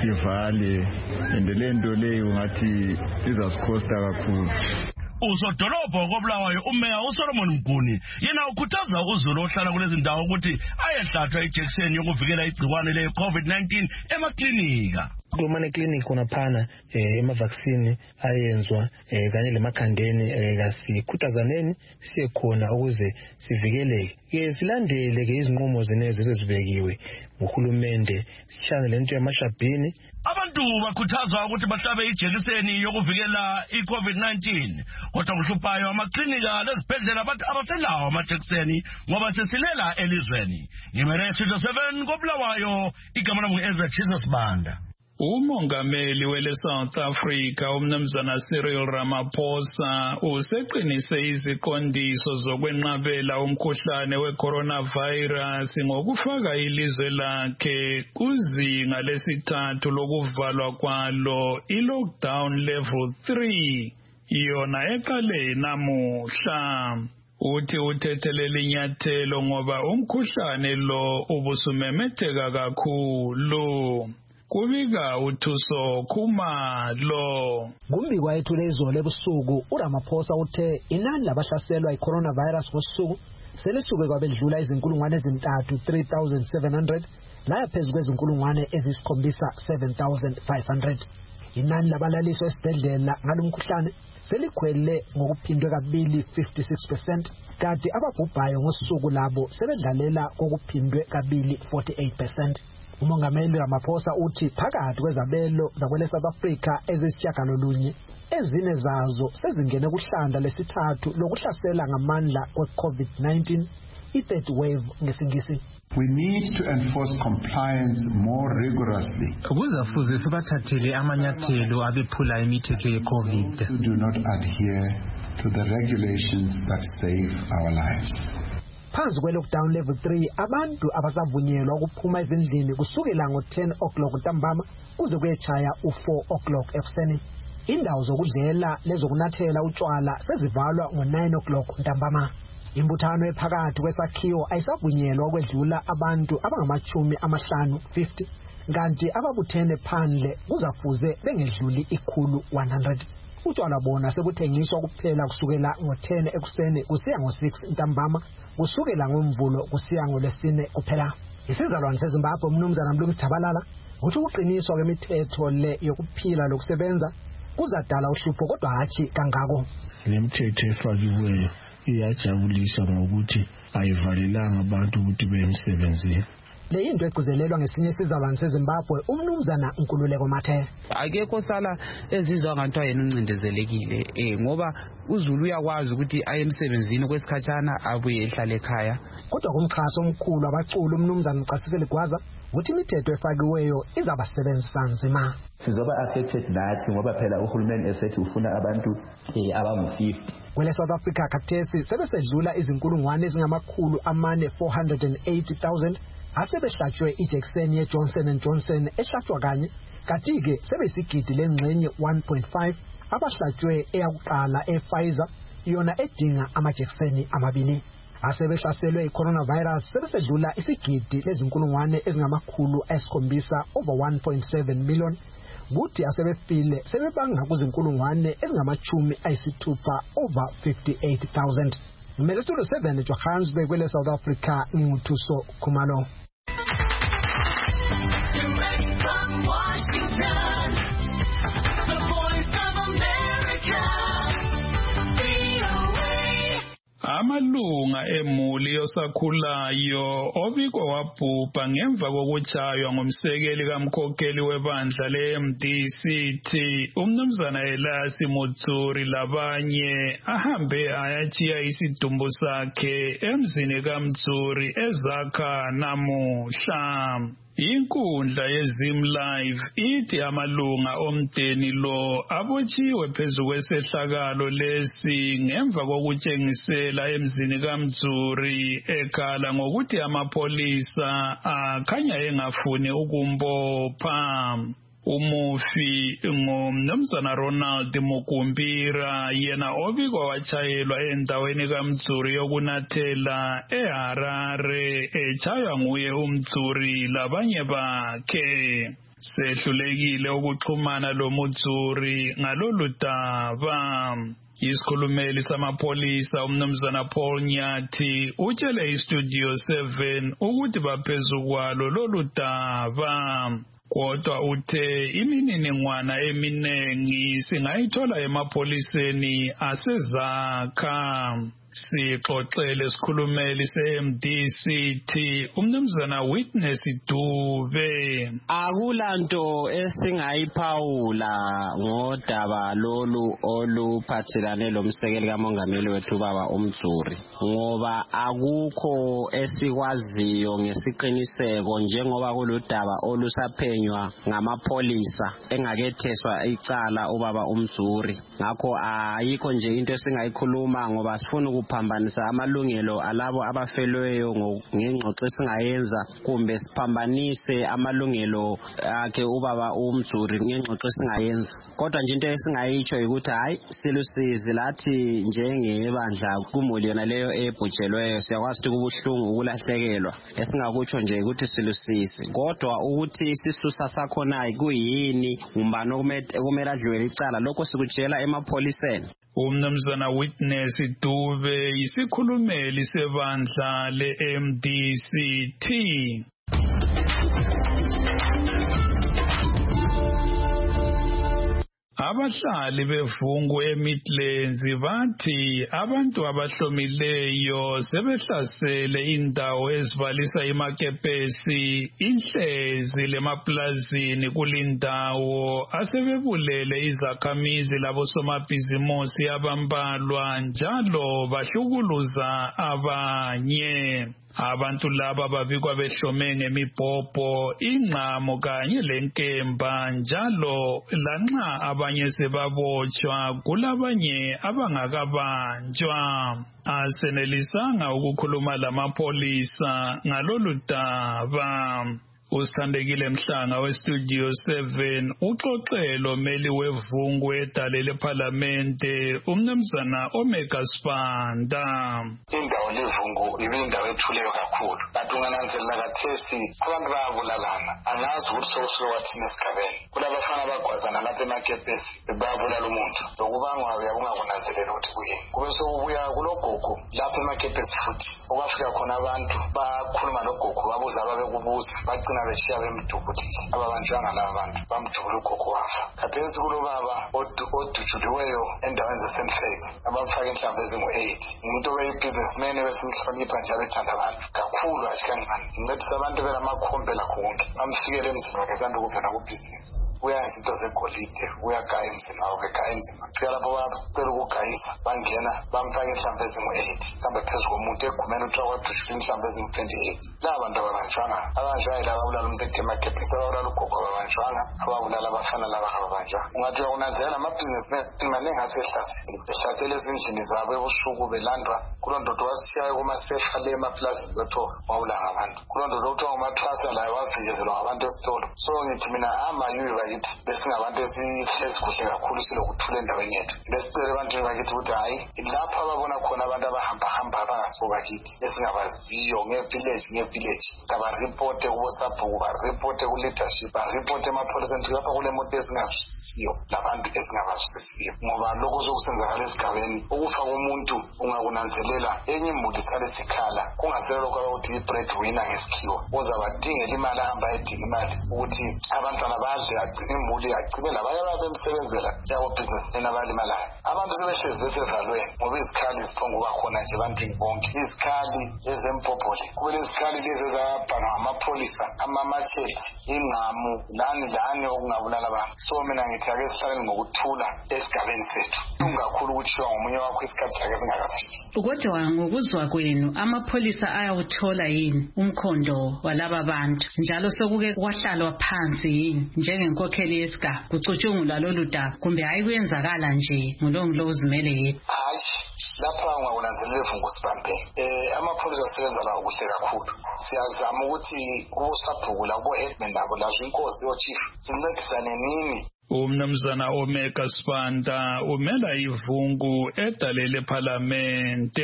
sivale lento leyo ngathi izasikhosta kakhulu. Usodolobho koBulawayo uMeya uSolomon Mguni yena ukhuthaza uzulu ohlala kulezi ndawo ukuthi ayehlatshwa ijekiseni yokuvikela igciwane le-COVID-19 emaklinika. Kulumane clinic kunaphana ema-vaccine ayenzwa kanye lemakhandeni kasikhuthazaneni siye khona ukuze sivikeleke. Silandele izinqumo zenezi ezibekiwe nguhulumende, sishane lento yamashabhini. Abantu bakhuthazwa ukuthi bahlabe ijekiseni yokuvikela i-COVID-19. Kodwa kuhluphayo amaklinika lezibhedlela abantu abaselawo amajekiseni ngoba sesilela elizweni. Ngimele Studio 7 koBulawayo, igama lami Ezra Jesus Banda. Umongameli wele South Africa umnumzana Cyril Ramaphosa useqinise iziqondiso zokwenqabela umkhuhlane we-coronavirus ngokufaka ilizwe lakhe kuzinga lesithathu lokuvalwa kwalo i-lockdown level 3 yona eqale namuhla. Uthi uthethelela inyathelo ngoba umkhuhlane lo ubusumemetheka kakhulu. Kubika uThuso Khumalo. Kumbikwa ethule izolo ebusuku uRamaphosa uthe inani labahlaselwa i-coronavirus ngosuku selisuke kwabedlula izinkulungwane ezintathu 3,700 laya phezu kwezinkulungwane ezisikhombisa 7,500. Inani labalaliswa esibhedlela ngalomkhuhlane selikhwele ngokuphindwe kabili 56%, kanti ababhubhayo ngosuku labo sebedlalela kokuphindwe kabili 48%. Umongameli Ramaphosa uthi phakathi kwezabelo zakwele South Africa ezisitshiyagalolunye, ezine zazo sezingene kuhlanda lesithathu lokuhlasela ngamandla kwe-COVID-19, i-third wave ngesingisi. We need to enforce compliance more rigorously. Kuzafuze sibathathele amanyathelo abephula imithetho ye-COVID. Who do not adhere to the regulations that save our lives. Phansi kwe-lockdown level 3 abantu abasavunyelwa ukuphuma ezindlini kusukela ngo-10 o'clock ntambama kuze kuyetshaya u-4 o'clock ekuseni. Indawo zokudlela lezokunathela utshwala sezivalwa ngo-9 o'clock ntambama. Imbuthano ephakathi kwesakhiwo ayisavunyelwa ukwedlula abantu abangama-50, kanti ababuthene phandle kuzafuze bengedluli 100. Utshwala bona sebuthengiswa kuphela kusukela ngo-10 ekuseni kusiya ngo-6 ntambama, kusukela ngoMvulo kusiya ngoLwesine kuphela. Isizalwane seZimbabwe umnumzana Mlungisi Tshabalala uthi ukuqiniswa kwemithetho le yokuphila lokusebenza kuzadala uhlupho kodwa hatshi kangako. Le mithetho efakiweyo iyajabulisa ngokuthi ayivalelanga abantu ukuthi bemsebenzini. Le yinto egcizelelwa ngesinye isizalwane seZimbabwe umnumzana Nkululeko Mathe. Akekho sala ezizwa ngathiwa yena uncindezelekile ngoba uZulu uyakwazi ukuthi aye emsebenzini kwesikhatshana abuye ehlale ekhaya. Kodwa kumxhaso omkhulu abaculi umnumzana Mcasisile Gwaza ukuthi imithetho efakiweyo izabasebenzisa nzima. Sizoba affected nathi ngoba phela uhulumeni esethi ufuna abantu abangu-50. Kwele South Africa khathesi sebesedlula izinkulungwane ezingamakhulu 480,000 asebehlatshwe ijekiseni ye-Johnson & Johnson ehlatshwa kanye, kanti-ke sebeyisigidi lengxenye 1.5 abahlatshwe eyakuqala e-Pfizer yona edinga amajekiseni amabili. Asebehlaselwe i-coronavirus sebesedlula isigidi lezinkulungwane ezingamakhulu 7 over 1.7 million, kuthi asebefile sebebanga kuzinkulungwane ezingamachumi 6 over 58,000. Mmele Studio 7 Johannesburg kwele South Africa nginguthuso Khumalo. Direct from Washington, the Voice of America, VOA. Amalunga emuli yosakhulayo obikwa wabhubha ngemva kokutshaywa ngumsekeli kamkhokheli webandla le-MDCT umnumzana Elasi Mutsuri labanye ahambe ayachiya isidumbu sakhe emzini kaMtsuri ezakha namuhla. Inkundla yeZim Live ithi amalunga omdeni lo abotshiwe phezu kwesehlakalo lesi ngemva kokutshengisela emzini kaMtsuri ekhala ngokuthi amapolisa akhanya engafuni ukumbopha. Umufi ngumnumzana Ronald Mukumbira yena obikwa wachayelwa endaweni kaMtsuri yokunathela eHarare echaywa nguye uMtsuri labanye bakhe. Sehlulekile ukuxhumana loMtsuri ngalolu daba. Isikhulumeli samapolisa umnumzana Paul Nyathi utshele iStudio 7 ukuthi baphezu kwalo lolu daba. Kodwa uthe imininingwana eminengi singayithola emapoliseni asezakha. Sixoxele isikhulumeli se-MDCT umnumzana Witness Dube. Akulanto esingayiphawula ngodaba lolu oluphathelane lomsekeli kamongameli wethu baba uMtsuri ngoba akukho esikwaziyo ngesiqiniseko njengoba kuludaba olusaphenywa ngamapolisa engaketheswa icala ubaba uMtsuri. Ngakho ayikho nje into esingayikhuluma ngoba sifuna ukuphambanisa amalungelo alabo abafelweyo ngengxoxo esingayenza kumbe siphambanise amalungelo akhe ubaba uMtsuri ngengxoxo esingayenza. Kodwa nje into esingayitsho ukuthi hayi silusizi lathi njengebandla kumuli yona leyo ebhujelweyo siyakwazi ukuthi kubuhlungu ukulahlekelwa. Esingakutsho nje ukuthi silusizi kodwa ukuthi isisusa sakhona kuyini umbani okumele adliwe icala lokho sikutshela emapoliseni. Umnumzana Witness Dube yisikhulumeli sebandla le-MDCT. Abahlali bevungu eMidlands bathi abantu abahlomileyo sebehlasele indawo ezibalisa imakepesi inhlezi lemaplazini kulindawo asebebulele izakhamizi labosomabhizimusi abambalwa njalo bahlukuluza abanye. Abantu laba babikwa behlome ngemibhobho, ingqamo kanye lenkemba njalo lanxa abanye sebabotshwa kulabanye abangakabanjwa. Asenelisanga ukukhuluma lamapolisa ngalolu daba. Usithandekile Mhlanga weStudio 7 uxoxelo meli wevungu edale leParlamente umnumzana Omega Sibanda. Indawo levungu ibindawo ethuleyo kakhulu. Kanti ungananzelela kathesi abantu bayabulalana. Angazi ukuthi sokusuka wathini esigabeni. kulabafana abagwazana lapha emakepesi bayabulala umuntu lokubanga uyabunga kunanzelela ukuthi kuyini kube sokubuya kulogogo lapha emakepesi futhi okwafika khona abantu bakhuluma logogo babuza ababekubuza bagcina beshiya bemdubulile ababanjwanga laba bantu bamdubula ugogo wafa khathesi kulobaba odujuliweyo endaweni ze-St. Faith abamfaka inhlamvu ezingu-8 umuntu obeyi-businessman ebesimhlonipha njalo ethanda abantu kakhulu athi kancane incedisa abantu belamakhombe lakho konke bamfikele emzini wakhe sanda ukuvela kubhizinisi uya izinto zegolide uyagaya emzini wakhe egaya emzini fika lapho bacela ukugayisa bangena bamfaka inhlamvu ezingu-8 mhlawumbe phezu komuntu egumeni kuthiwa kwadujula inhlamvu ezingu-28 laba bantu ababanjwanga abanjwayo laba abulala umuntu ethemakepesi ababulala ugogo ababanjwanga ababulala abafana laba ababanjwanga ungathi uyakunanzelela amabhizinesimeni maningi asehlasele ehlasele ezindlini zabo ebusuku belandwa kulondodo wasishiyayo kumasefa le emapulazini kwetho wabulala abantu kulondodo kuthiwa ngumathwasa layo wavikezelwa ngabantu esitolo so ngithi mina amayuyi bakithi besingabantu esihlezi kuhle kakhulu silokuthula endaweni yethu lesicela ebantwini bakithi ukuthi hayi lapho ababona khona abantu abahambahamba abangasibo bakithi esingabaziyo nge-village kabaripote kubosabhuku baripote ku-leadership baripote emapholiseni lapha kule moto ezingazwisisiyo labantu ezingabazwisisiyo ngoba lokho sokusenzakala esigabeni ukufa komuntu ungakunanzelela enye imuli isale sikhala kungasela lokho abakuthi i-bread winner ngesikhiwa uzabadingela imali ahamba edinga imali ukuthi abantwana badle agcine imuli agcine labanye abantu bemsebenzela njengobhizinesmen abalimalayo abantu sebehlezi besevalweni ngoba izikhali ziphonga uba khona nje ebantwini bonke izikhali ezempopoli kube lezikhali lezi ezabhalwa ngamapholisa amamachethi ingqamu lani okungabulala abantu so mina ngithi ake sihlaleni ngokuthula esigabeni sethu ungakhulu ukuthiwa ngomunye wakho isikhathi sakhe singakafiki kodwa ngokuzwa kwenu amapholisa ayawuthola yini umkhondo walaba bantu njalo sokuke kwahlalwa phansi yini njengenkokheli yesigaba kucutshungulwa lolu daba kumbe hayi kuyenzakala nje ngulongulo uzimele yedwa hayi lapha ungakunanzelela vungusibambe amapholisa asebenza lawo kuhle kakhulu siyazama ukuthi kubosabhukula kubo-headman nabo lazo inkosi yochief sincedisane nini umnumzana Omeka Sibanda umela ivungu edalele ephalamente.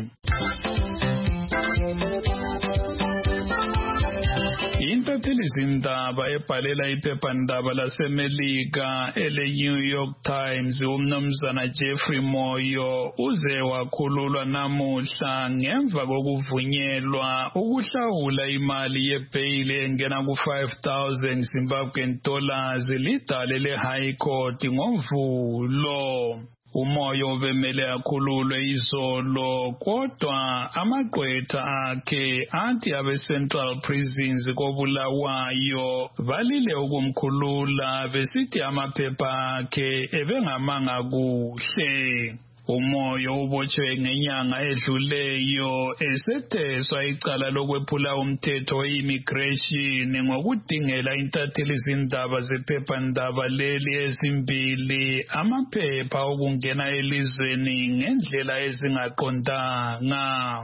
Intatheli-zindaba ebhalela iphephandaba laseMelika ele-New York Times umnumzana Jeffrey Moyo uze wakhululwa namuhla ngemva kokuvunyelwa ukuhlawula imali yebheyili engena ku-$5,000 Zimbabwean dollars lidale le-High Court ngoMvulo. Umoyo ubemele akhululwe izolo kodwa amagqwetha akhe athi abe-Central Prisons koBulawayo balile ukumkhulula besithi amaphepha akhe ebengamanga kuhle. Umoyo ubotshwe ngenyanga edluleyo esetheswa icala lokwephula umthetho we-immigration ngokudingela intatheli-zindaba zephephandaba leli ezimbili amaphepha okungena elizweni ngendlela ezingaqondanga.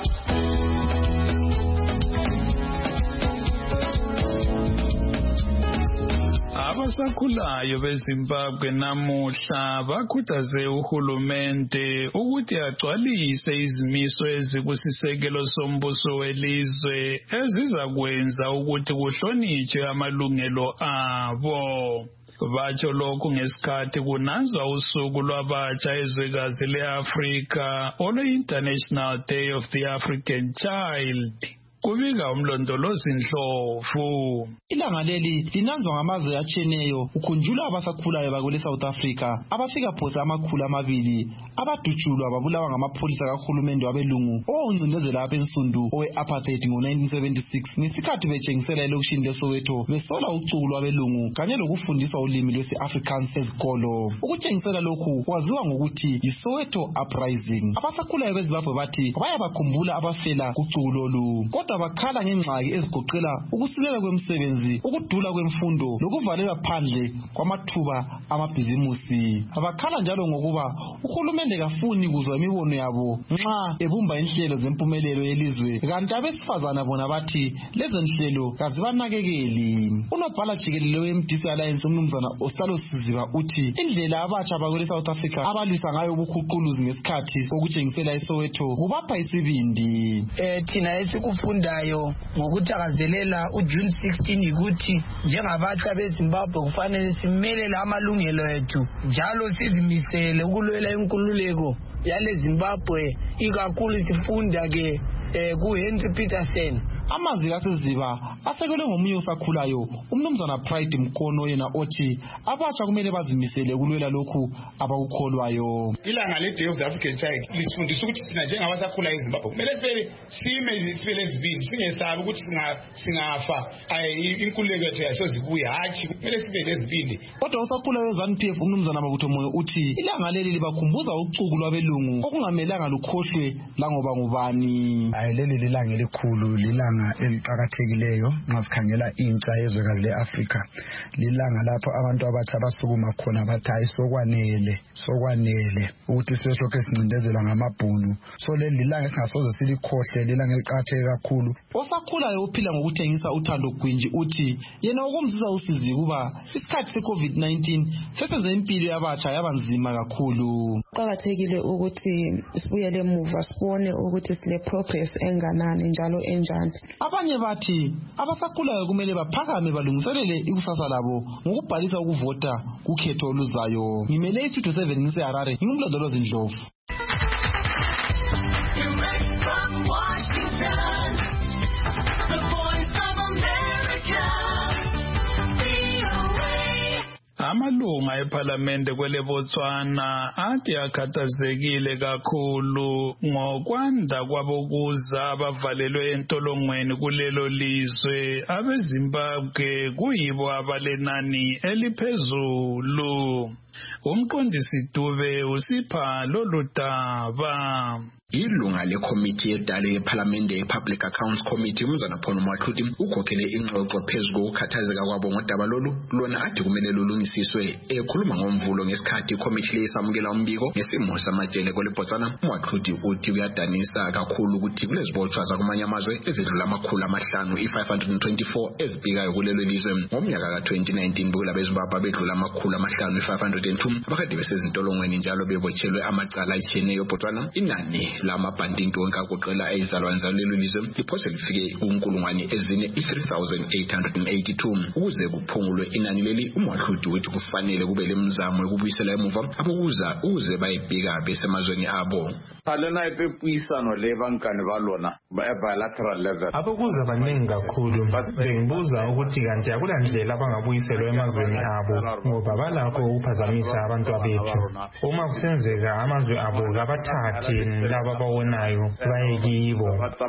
Abasakhulayo beZimbabwe namuhla bakhuthaze uhulumende ukuthi agcwalise izimiso ezikusisekelo sombuso welizwe ezizakwenza ukuthi kuhlonitshwe amalungelo abo. Batsho lokhu ngesikhathi kunanzwa usuku lwabatsha ezwekazi le-Afrika olwe-International Day of the African Child. Kubika umlondolozi Ndlovu. Ilanga leli linanzwa ngamazwe atshiyeneyo ukhunjula abasakhulayo bakule South Africa abafika phose amakhulu amabili abadutshulwa babulawa ngamapholisa kahulumende wabelungu owawuncindezela apha ensundu owe-apartheid ngo-1976 ngesikhathi betshengisela elokishini leSoweto besola uculo lwabelungu kanye lokufundiswa ulimi lwesi-Afrikaans ezikolo. Ukutshengisela lokhu kwaziwa ngokuthi yiSoweto Uprising. Abasakhulayo beZimbabwe bathi bayabakhumbula abafela kuculo lolu. Kodwa bakhala ngengxaki ezigoqela ukusilela kwemisebenzi, ukudula kwemfundo nokuvalela phandle kwamathuba amabhizimusi. Bakhala njalo ngokuba uhulumende kafuni kuzwa imibono yabo nxa ebumba inhlelo zempumelelo yelizwe kanti abesifazana bona bathi lezi nhlelo kazibanakekeli. Unobhala jikelele weMDC Alliance umnumzana Osalo Siziba uthi indlela abatsha bakule South Africa abalwisa ngayo ubukhuquluzi ngesikhathi kokutshengisela eSoweto kubapha isibindi. Thina esikufuna esikufundayo ngokuthakazelela uJune 16 ukuthi njengabantu beZimbabwe kufanele simelele amalungelo ethu njalo sizimisele ukulwela inkululeko yale Zimbabwe ikakhulu sifunda ke kuHenry Peterson. Amazwi kaSeziba asekelwe ngomunye osakhulayo umnumzana Pride Mkono yena othi abatsha kumele bazimisele ukulwela lokhu abakukholwayo. Ilanga le-Day of the African Child lisifundisa ukuthi thina njengabasakhula eZimbabwe kumele sibe lezibindi singesabi ukuthi singafa inkululeko yethu yasozibuya hatshi kumele sibe lezibindi. Kodwa osakhulayo weZANU-PF umnumzana Mabutho Moyo uthi ilanga leli libakhumbuza ucuku lwabelungu okungamelanga lukhohlwe langoba ngubani. Leli lilanga elikhulu lilanga eliqhakathekileyo nxa sikhangela intsha yezwekazi leAfrika. Lilanga lapho abantu abatsha basukuma khona bathi hayi sokwanele ukuthi sihlokhe sincindezela ngamabhunu. So leli lilanga esingasoze silikhohle, lilanga eliqhakatheke kakhulu. Osakhulayo uphila ngokuthengisa uthando Gwinji uthi yena ukumsiza usizi kuba isikhathi se-COVID-19 sesenze impilo yabatsha yabanzima kakhulu. Kuqakathekile ukuthi sibuyele emuva sibone ukuthi sile progress enganani njalo enjani. Abanye bathi abasakhulayo kumele baphakame balungiselele ikusasa labo ngokubhalisa ukuvota kukhetho oluzayo. Ngimele iStudio 7 ngiseHarare, ngingumlondolozi Ndlovu. Amalunga eParliamente kwele Botswana athi akhathazekile kakhulu ngokwanda kwabokuza abavalelwe entolongweni kulelo lizwe. AbeZimbabwe kuyibo abalenani eliphezulu. Umqondisi Dube usipha lolu daba. Ilunga lekomiti yedala yeParliamente yePublic Accounts Committee umzana Phono Mwathuti ukhokhele ingxoxo phezulu kokukhathazeka kwabo ngodaba lolu lona athi kumele lulungisiswe. Ekhuluma ngomvulo ngesikhathi ikomiti lesamukela umbiko ngesimo samajele kwele Botswana, Mwathuti uthi uyadanisa kakhulu ukuthi kulezibotshwa zakumanye amazwe ezidlula 524 ezibhikayo kulelo lizwe. Ngomnyaka ka-2019 bukela beZimbabwe bedlula 502 abakade besezintolongweni njalo bebotshelwe amacala atshiyeneyo eBotswana. Inani lamabhandinto wonke agoqela ayizalwane zalelo lizwe liphose lifike ku-4,000 3,882. Ukuze kuphungulwe inani leli, uMwathuti uthi kufanele kube lemizamo yokubuyisela emuva abokuza ukuze bayibhika besemazweni abo. Alena ipepuisano lebankani balona bilateral level. Abokuza baningi kakhulu. Bengibuza ukuthi kanti akulandlela abangabuyiselwa emazweni abo ngoba balakho ukuphazamisa abantu abethu. Uma kusenzeka amazwe abo kabathathi laba bawonayo baye kibo.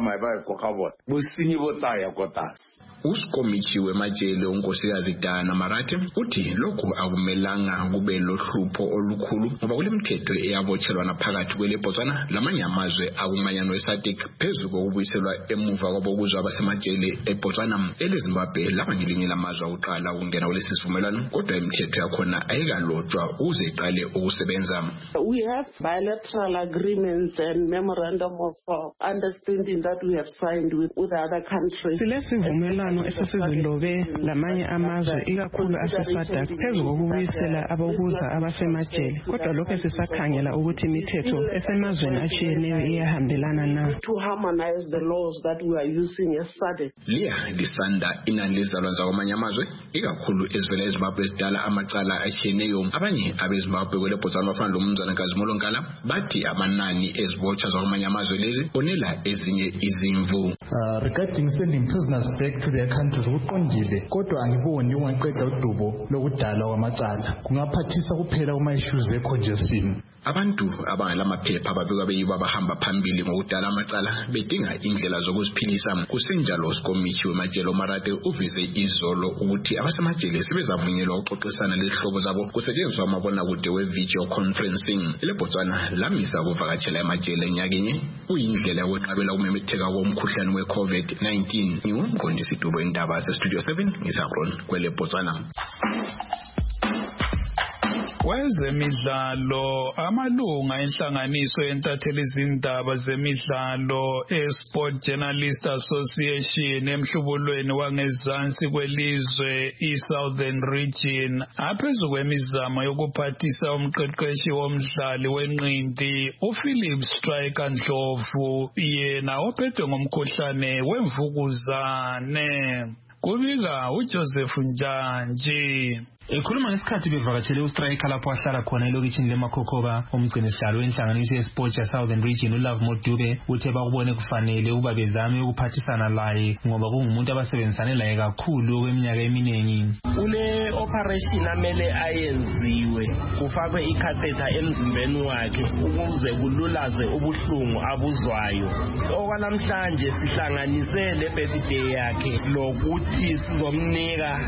Usikomithi wemajele unkosikazi Dana Marati uthi lokhu akumelanga kube lohlupho olukhulu ngoba kulemithetho eyabotshelwana phakathi kwele Botswana lamanye amazwe akumanyano eSADC phezulu kokubuyiselwa emuva kwabokuzwa abasemajele eBotswana. EZimbabwe lamanye linye lamazwe akuqala ukungena kulesi sivumelwano kodwa imithetho yakhona ayikalotshwa ukuze iqale ukusebenza. We have bilateral agreements and memorandum of understanding that we have signed with other countries. Silesivumelwano esesizilobe lamanye amazwe ikakhulu aseSADC phezulu kokubuyisela abokuza abasemajele. Kodwa lokho sisakhangela ukuthi imithetho esemazweni atshiyeneyo iyahambelana na. To harmonize the laws that we are using as SADC. Lisanda inani lezalwane zakwamanye amazwe ikakhulu ezivela eZimbabwe ezidala amacala atshiyeneyo. Abanye abeZimbabwe kwele Botswana bafana lomnumzanakazi Molonkala bathi amanani ezibotshwa zakwamanye amazwe lezi onela ezinye izimvu. Regarding sending prisoners back to their countries kuqondile kodwa angiboni ungaqeda udubo lokudala kwamacala. Kungaphathisa kuphela kuma issues econgestion. Abantu abangalamaphepha babikwa beyibo abahamba phambili ngokudala amacala bedinga indlela zokuziphilisa. Kusenjalo usikomithi wemajele Marate uveze izolo ukuthi abasemajele sebezavunyelwa ukuxoxisana lehlobo zabo kusetshenziswa amabonakude we-video conferencing. EBotswana lamisa ukuvakatshela emajele nyakenye kuyindlela yokwenqabela ukumemetheka komkhuhlane we-COVID-19. Ngumqondisi Dube indaba seStudio 7 ngisaron kwele Botswana. Kwezemidlalo, amalunga enhlanganiso yentatheli izindaba zemidlalo eSport Journalist Association emhlubulweni wangezansi kwelizwe iSouthern Region aphezu kwemizamo yokuphathisa umqeqeshi womdlali wenqindi uPhilip Striker Ndlovu yena ophethwe ngomkhuhlane wemvukuzane. Kubika uJoseph Njanji. Ekhuluma ngesikhathi bevakatshele uStriker lapho ahlala khona elokitshini leMakhokoba, umgcinisihlalo wenhlanganiso yeSport Southern Region uLove Modube uthe bakubone kufanele ukuba bezame ukuphathisana laye ngoba kungumuntu abasebenzisane laye kakhulu kweminyaka eminingi. Ule operation amele ayenziwe kufakwe ikhatheta emzimbeni wakhe ukuze kululaze ubuhlungu abuzwayo. Okwanamhlanje sihlanganise le birthday yakhe lokuthi sizomnika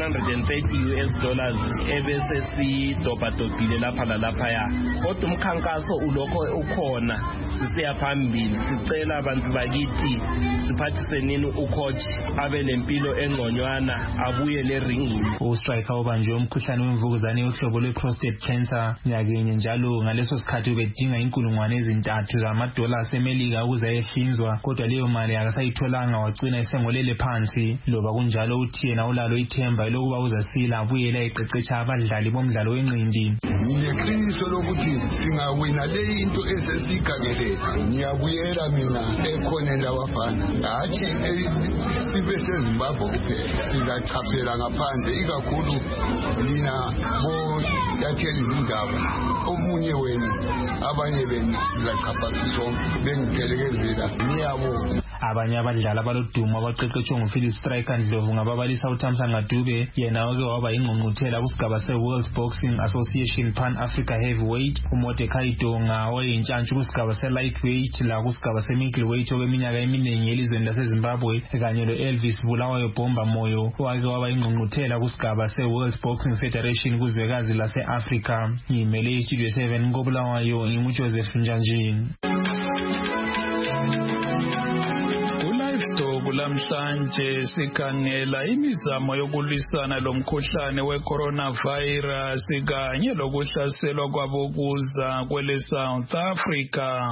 $130 ebese sidobhadobhile lapha lalaphaya. Kodwa umkhankaso ulokho ukhona, sisiya phambili sicela abantu bakithi siphathisenini ucoach abe lempilo engconywana abuye le ringini. uStriker ubanjwe umkhuhlane wemvukuzane uhlobo lwe-prostate cancer nyakenye njalo ngaleso sikhathi ubedinga $3,000 zamadollars eMelika ukuze ayehlinzwa, kodwa leyo mali akasayitholanga wagcina esengolele phansi. Loba kunjalo uthi yena ulalo ithemba lokuba uzasila abuyela eqeqesha abadlali bomdlalo wenqindi. Ngineqiniso lokuthi singawina le into esesikhangele. Ngiyabuyela mina ekhoneni labafana. Hathi sibe seZimbabwe kuphela. Sizachaphela ngaphandle ikakhulu nina bo yatheli izindaba. Omunye wenu abanye benu sizachapha sisonke bengiphelekezela. Ngiyabonga. Abanye abadlali abalodumo abaqeqeshwe nguPhilip Striker Ndlovu ngababalisa uThamsanqa Dube, yena oke waba ingqungquthela kusigaba seWorld Boxing Association Pan Africa Heavyweight, uMordecai Donga oyintshantshi kusigaba seLightweight la kusigaba semiddleweight okweminyaka eminingi elizweni laseZimbabwe, kanye loElvis Bulawayo Bomba Moyo owake waba ingqungquthela kusigaba seWorld Boxing Federation kuzwekazi lase-Africa. Ngimele iStudio 7 koBulawayo ngimuJoseph Njanjini. Lamhlanje sikhangela imizamo yokulwisana lomkhuhlane weCoronavirus kanye lokuhlaselwa kwabokuza kwele South Africa.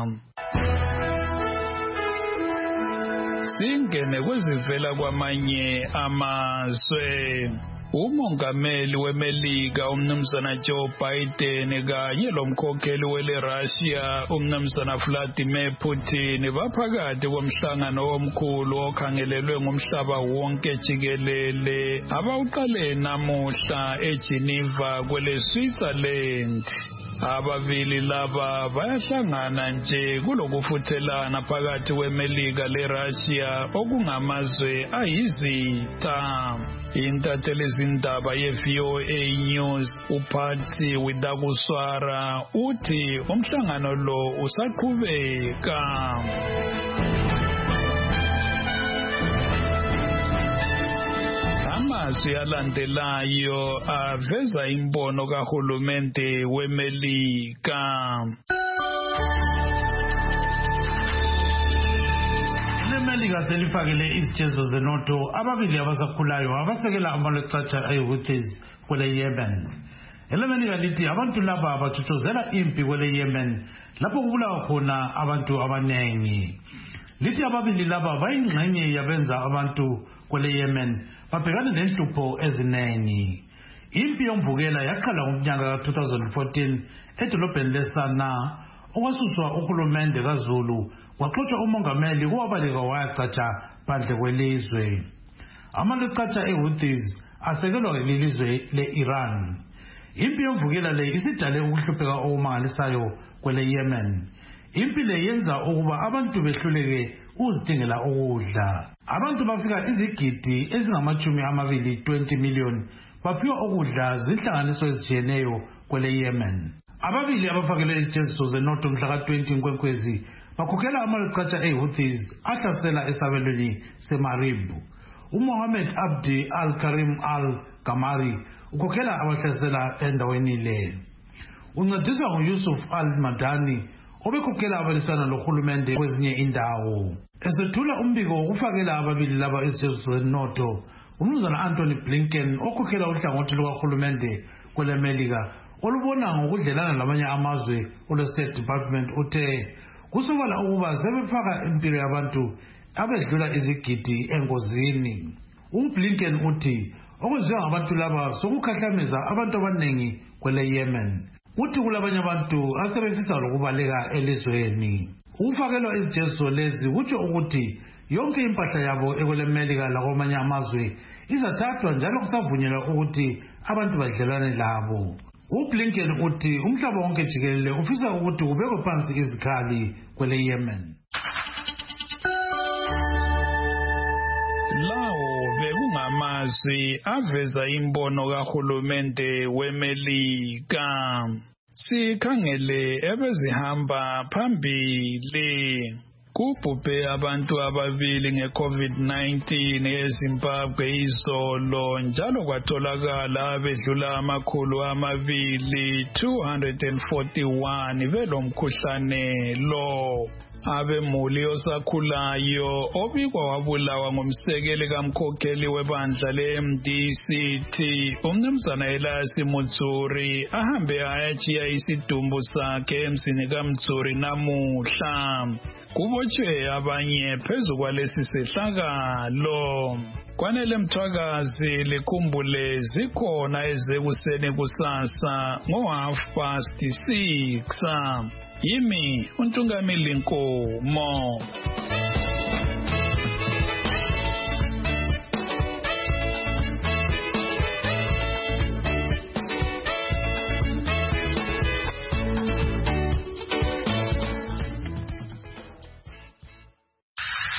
Singene kwezivela kwamanye amazwe. Umongameli weMelika umnumzana Joe Biden kanye lomkhokheli wele Russia umnumzana Vladimir Putin baphakathi komhlangano omkhulu okhangelelwe ngumhlaba wonke jikelele abawuqale namuhla eGeneva kwele Switzerland. Ababili laba bayahlangana nje kulokufuthelana phakathi kweMelika leRussia okungamazwe ayizitha. Intatheli izindaba ye-VOA News uPatsy Widakuswara uthi umhlangano lo usaqhubeka. Amazwi alandelayo aveza imbono kahulumende weMelika. iMelika selifakele izitshezo zenotho ababili abasakhulayo abasekela amaleqatha ayihouthis kwele Yemen. iMelika lithi abantu laba abathuthuzela impi kwele Yemen lapho kubulawa khona abantu abanengi. Lithi ababili laba bayingxenye yabenza abantu kwele Yemen babhekane nenhlupho ezinengi. Impi yomvukela yaqala ngomnyaka ka-2014 edolobheni leSanaa okwasuswa uhulumende kaZulu waxotsha umongameli kowabaleka wayacatsha phandle kwelizwe. Amaleqatha eHouthis asekelwa lelizwe le-Iran. Impi yomvukela le isidale ukuhlupheka okumangalisayo kwele Yemen. Impi le yenza ukuba abantu behluleke ukuzidingela ukudla. Abantu bafika izigidi ezingama-20 20 million baphiwa ukudla zinhlanganiso ezitshiyeneyo kwele Yemen. Ababili abafakele izitsheziso zenotho mhla ka-20 Nkwenkwezi bakhokhela amaleqatha eHouthis ahlasela esabelweni seMarib. uMohammed Abdi Al-Karim Al-Gamari ukhokhela abahlasela endaweni le. Uncediswa nguYusuf Al-Madani obekhokhela abalisana lohulumende kwezinye indawo. Esethula umbiko wokufakela ababili laba izitsheziso zenotho, umnumzana Anthony Blinken okhokhela uhlangothi lukahulumende kweleMelika olubona ngokudlelana lamanye amazwe ole-State Department uthe kusobala ukuba sebefaka impilo yabantu abedlula izigidi engozini. UBlinken uthi okwenziwa ngabantu laba sokukhahlameza abantu abaningi kwele Yemen. Uthi kulabanye abantu asebefisa lokubaleka elizweni. Ukufakelwa izijeziso lezi kutsho ukuthi yonke impahla yabo ekwelemelika lakwamanye amazwe izathathwa njalo kusavunyelwa ukuthi abantu badlelane labo. UBlinken uthi umhlaba wonke jikelele ufisa ukuthi kubekwe phansi izikhali kwele Yemen. Lawo bekungamazwi aveza imbono kahulumende weMelika. Sikhangele ebezihamba phambili. Kubhubhe abantu ababili nge-COVID-19 eZimbabwe izolo njalo kwatholakala bedlula 241 belomkhuhlane lo. Abemuli osakhulayo obikwa wabulawa ngumsekeli kamkhokheli webandla le-MDCT umnumzana Elias Mutsuri ahambe ayatshiya isidumbu sakhe emzini kaMtsuri namuhla. Kubotshwe abanye phezu kwalesi sehlakalo. Kwanele mthwakazi likhumbule zikhona ezekuseni kusasa ngo-6:30. Yimi uNtungamili Nkomo.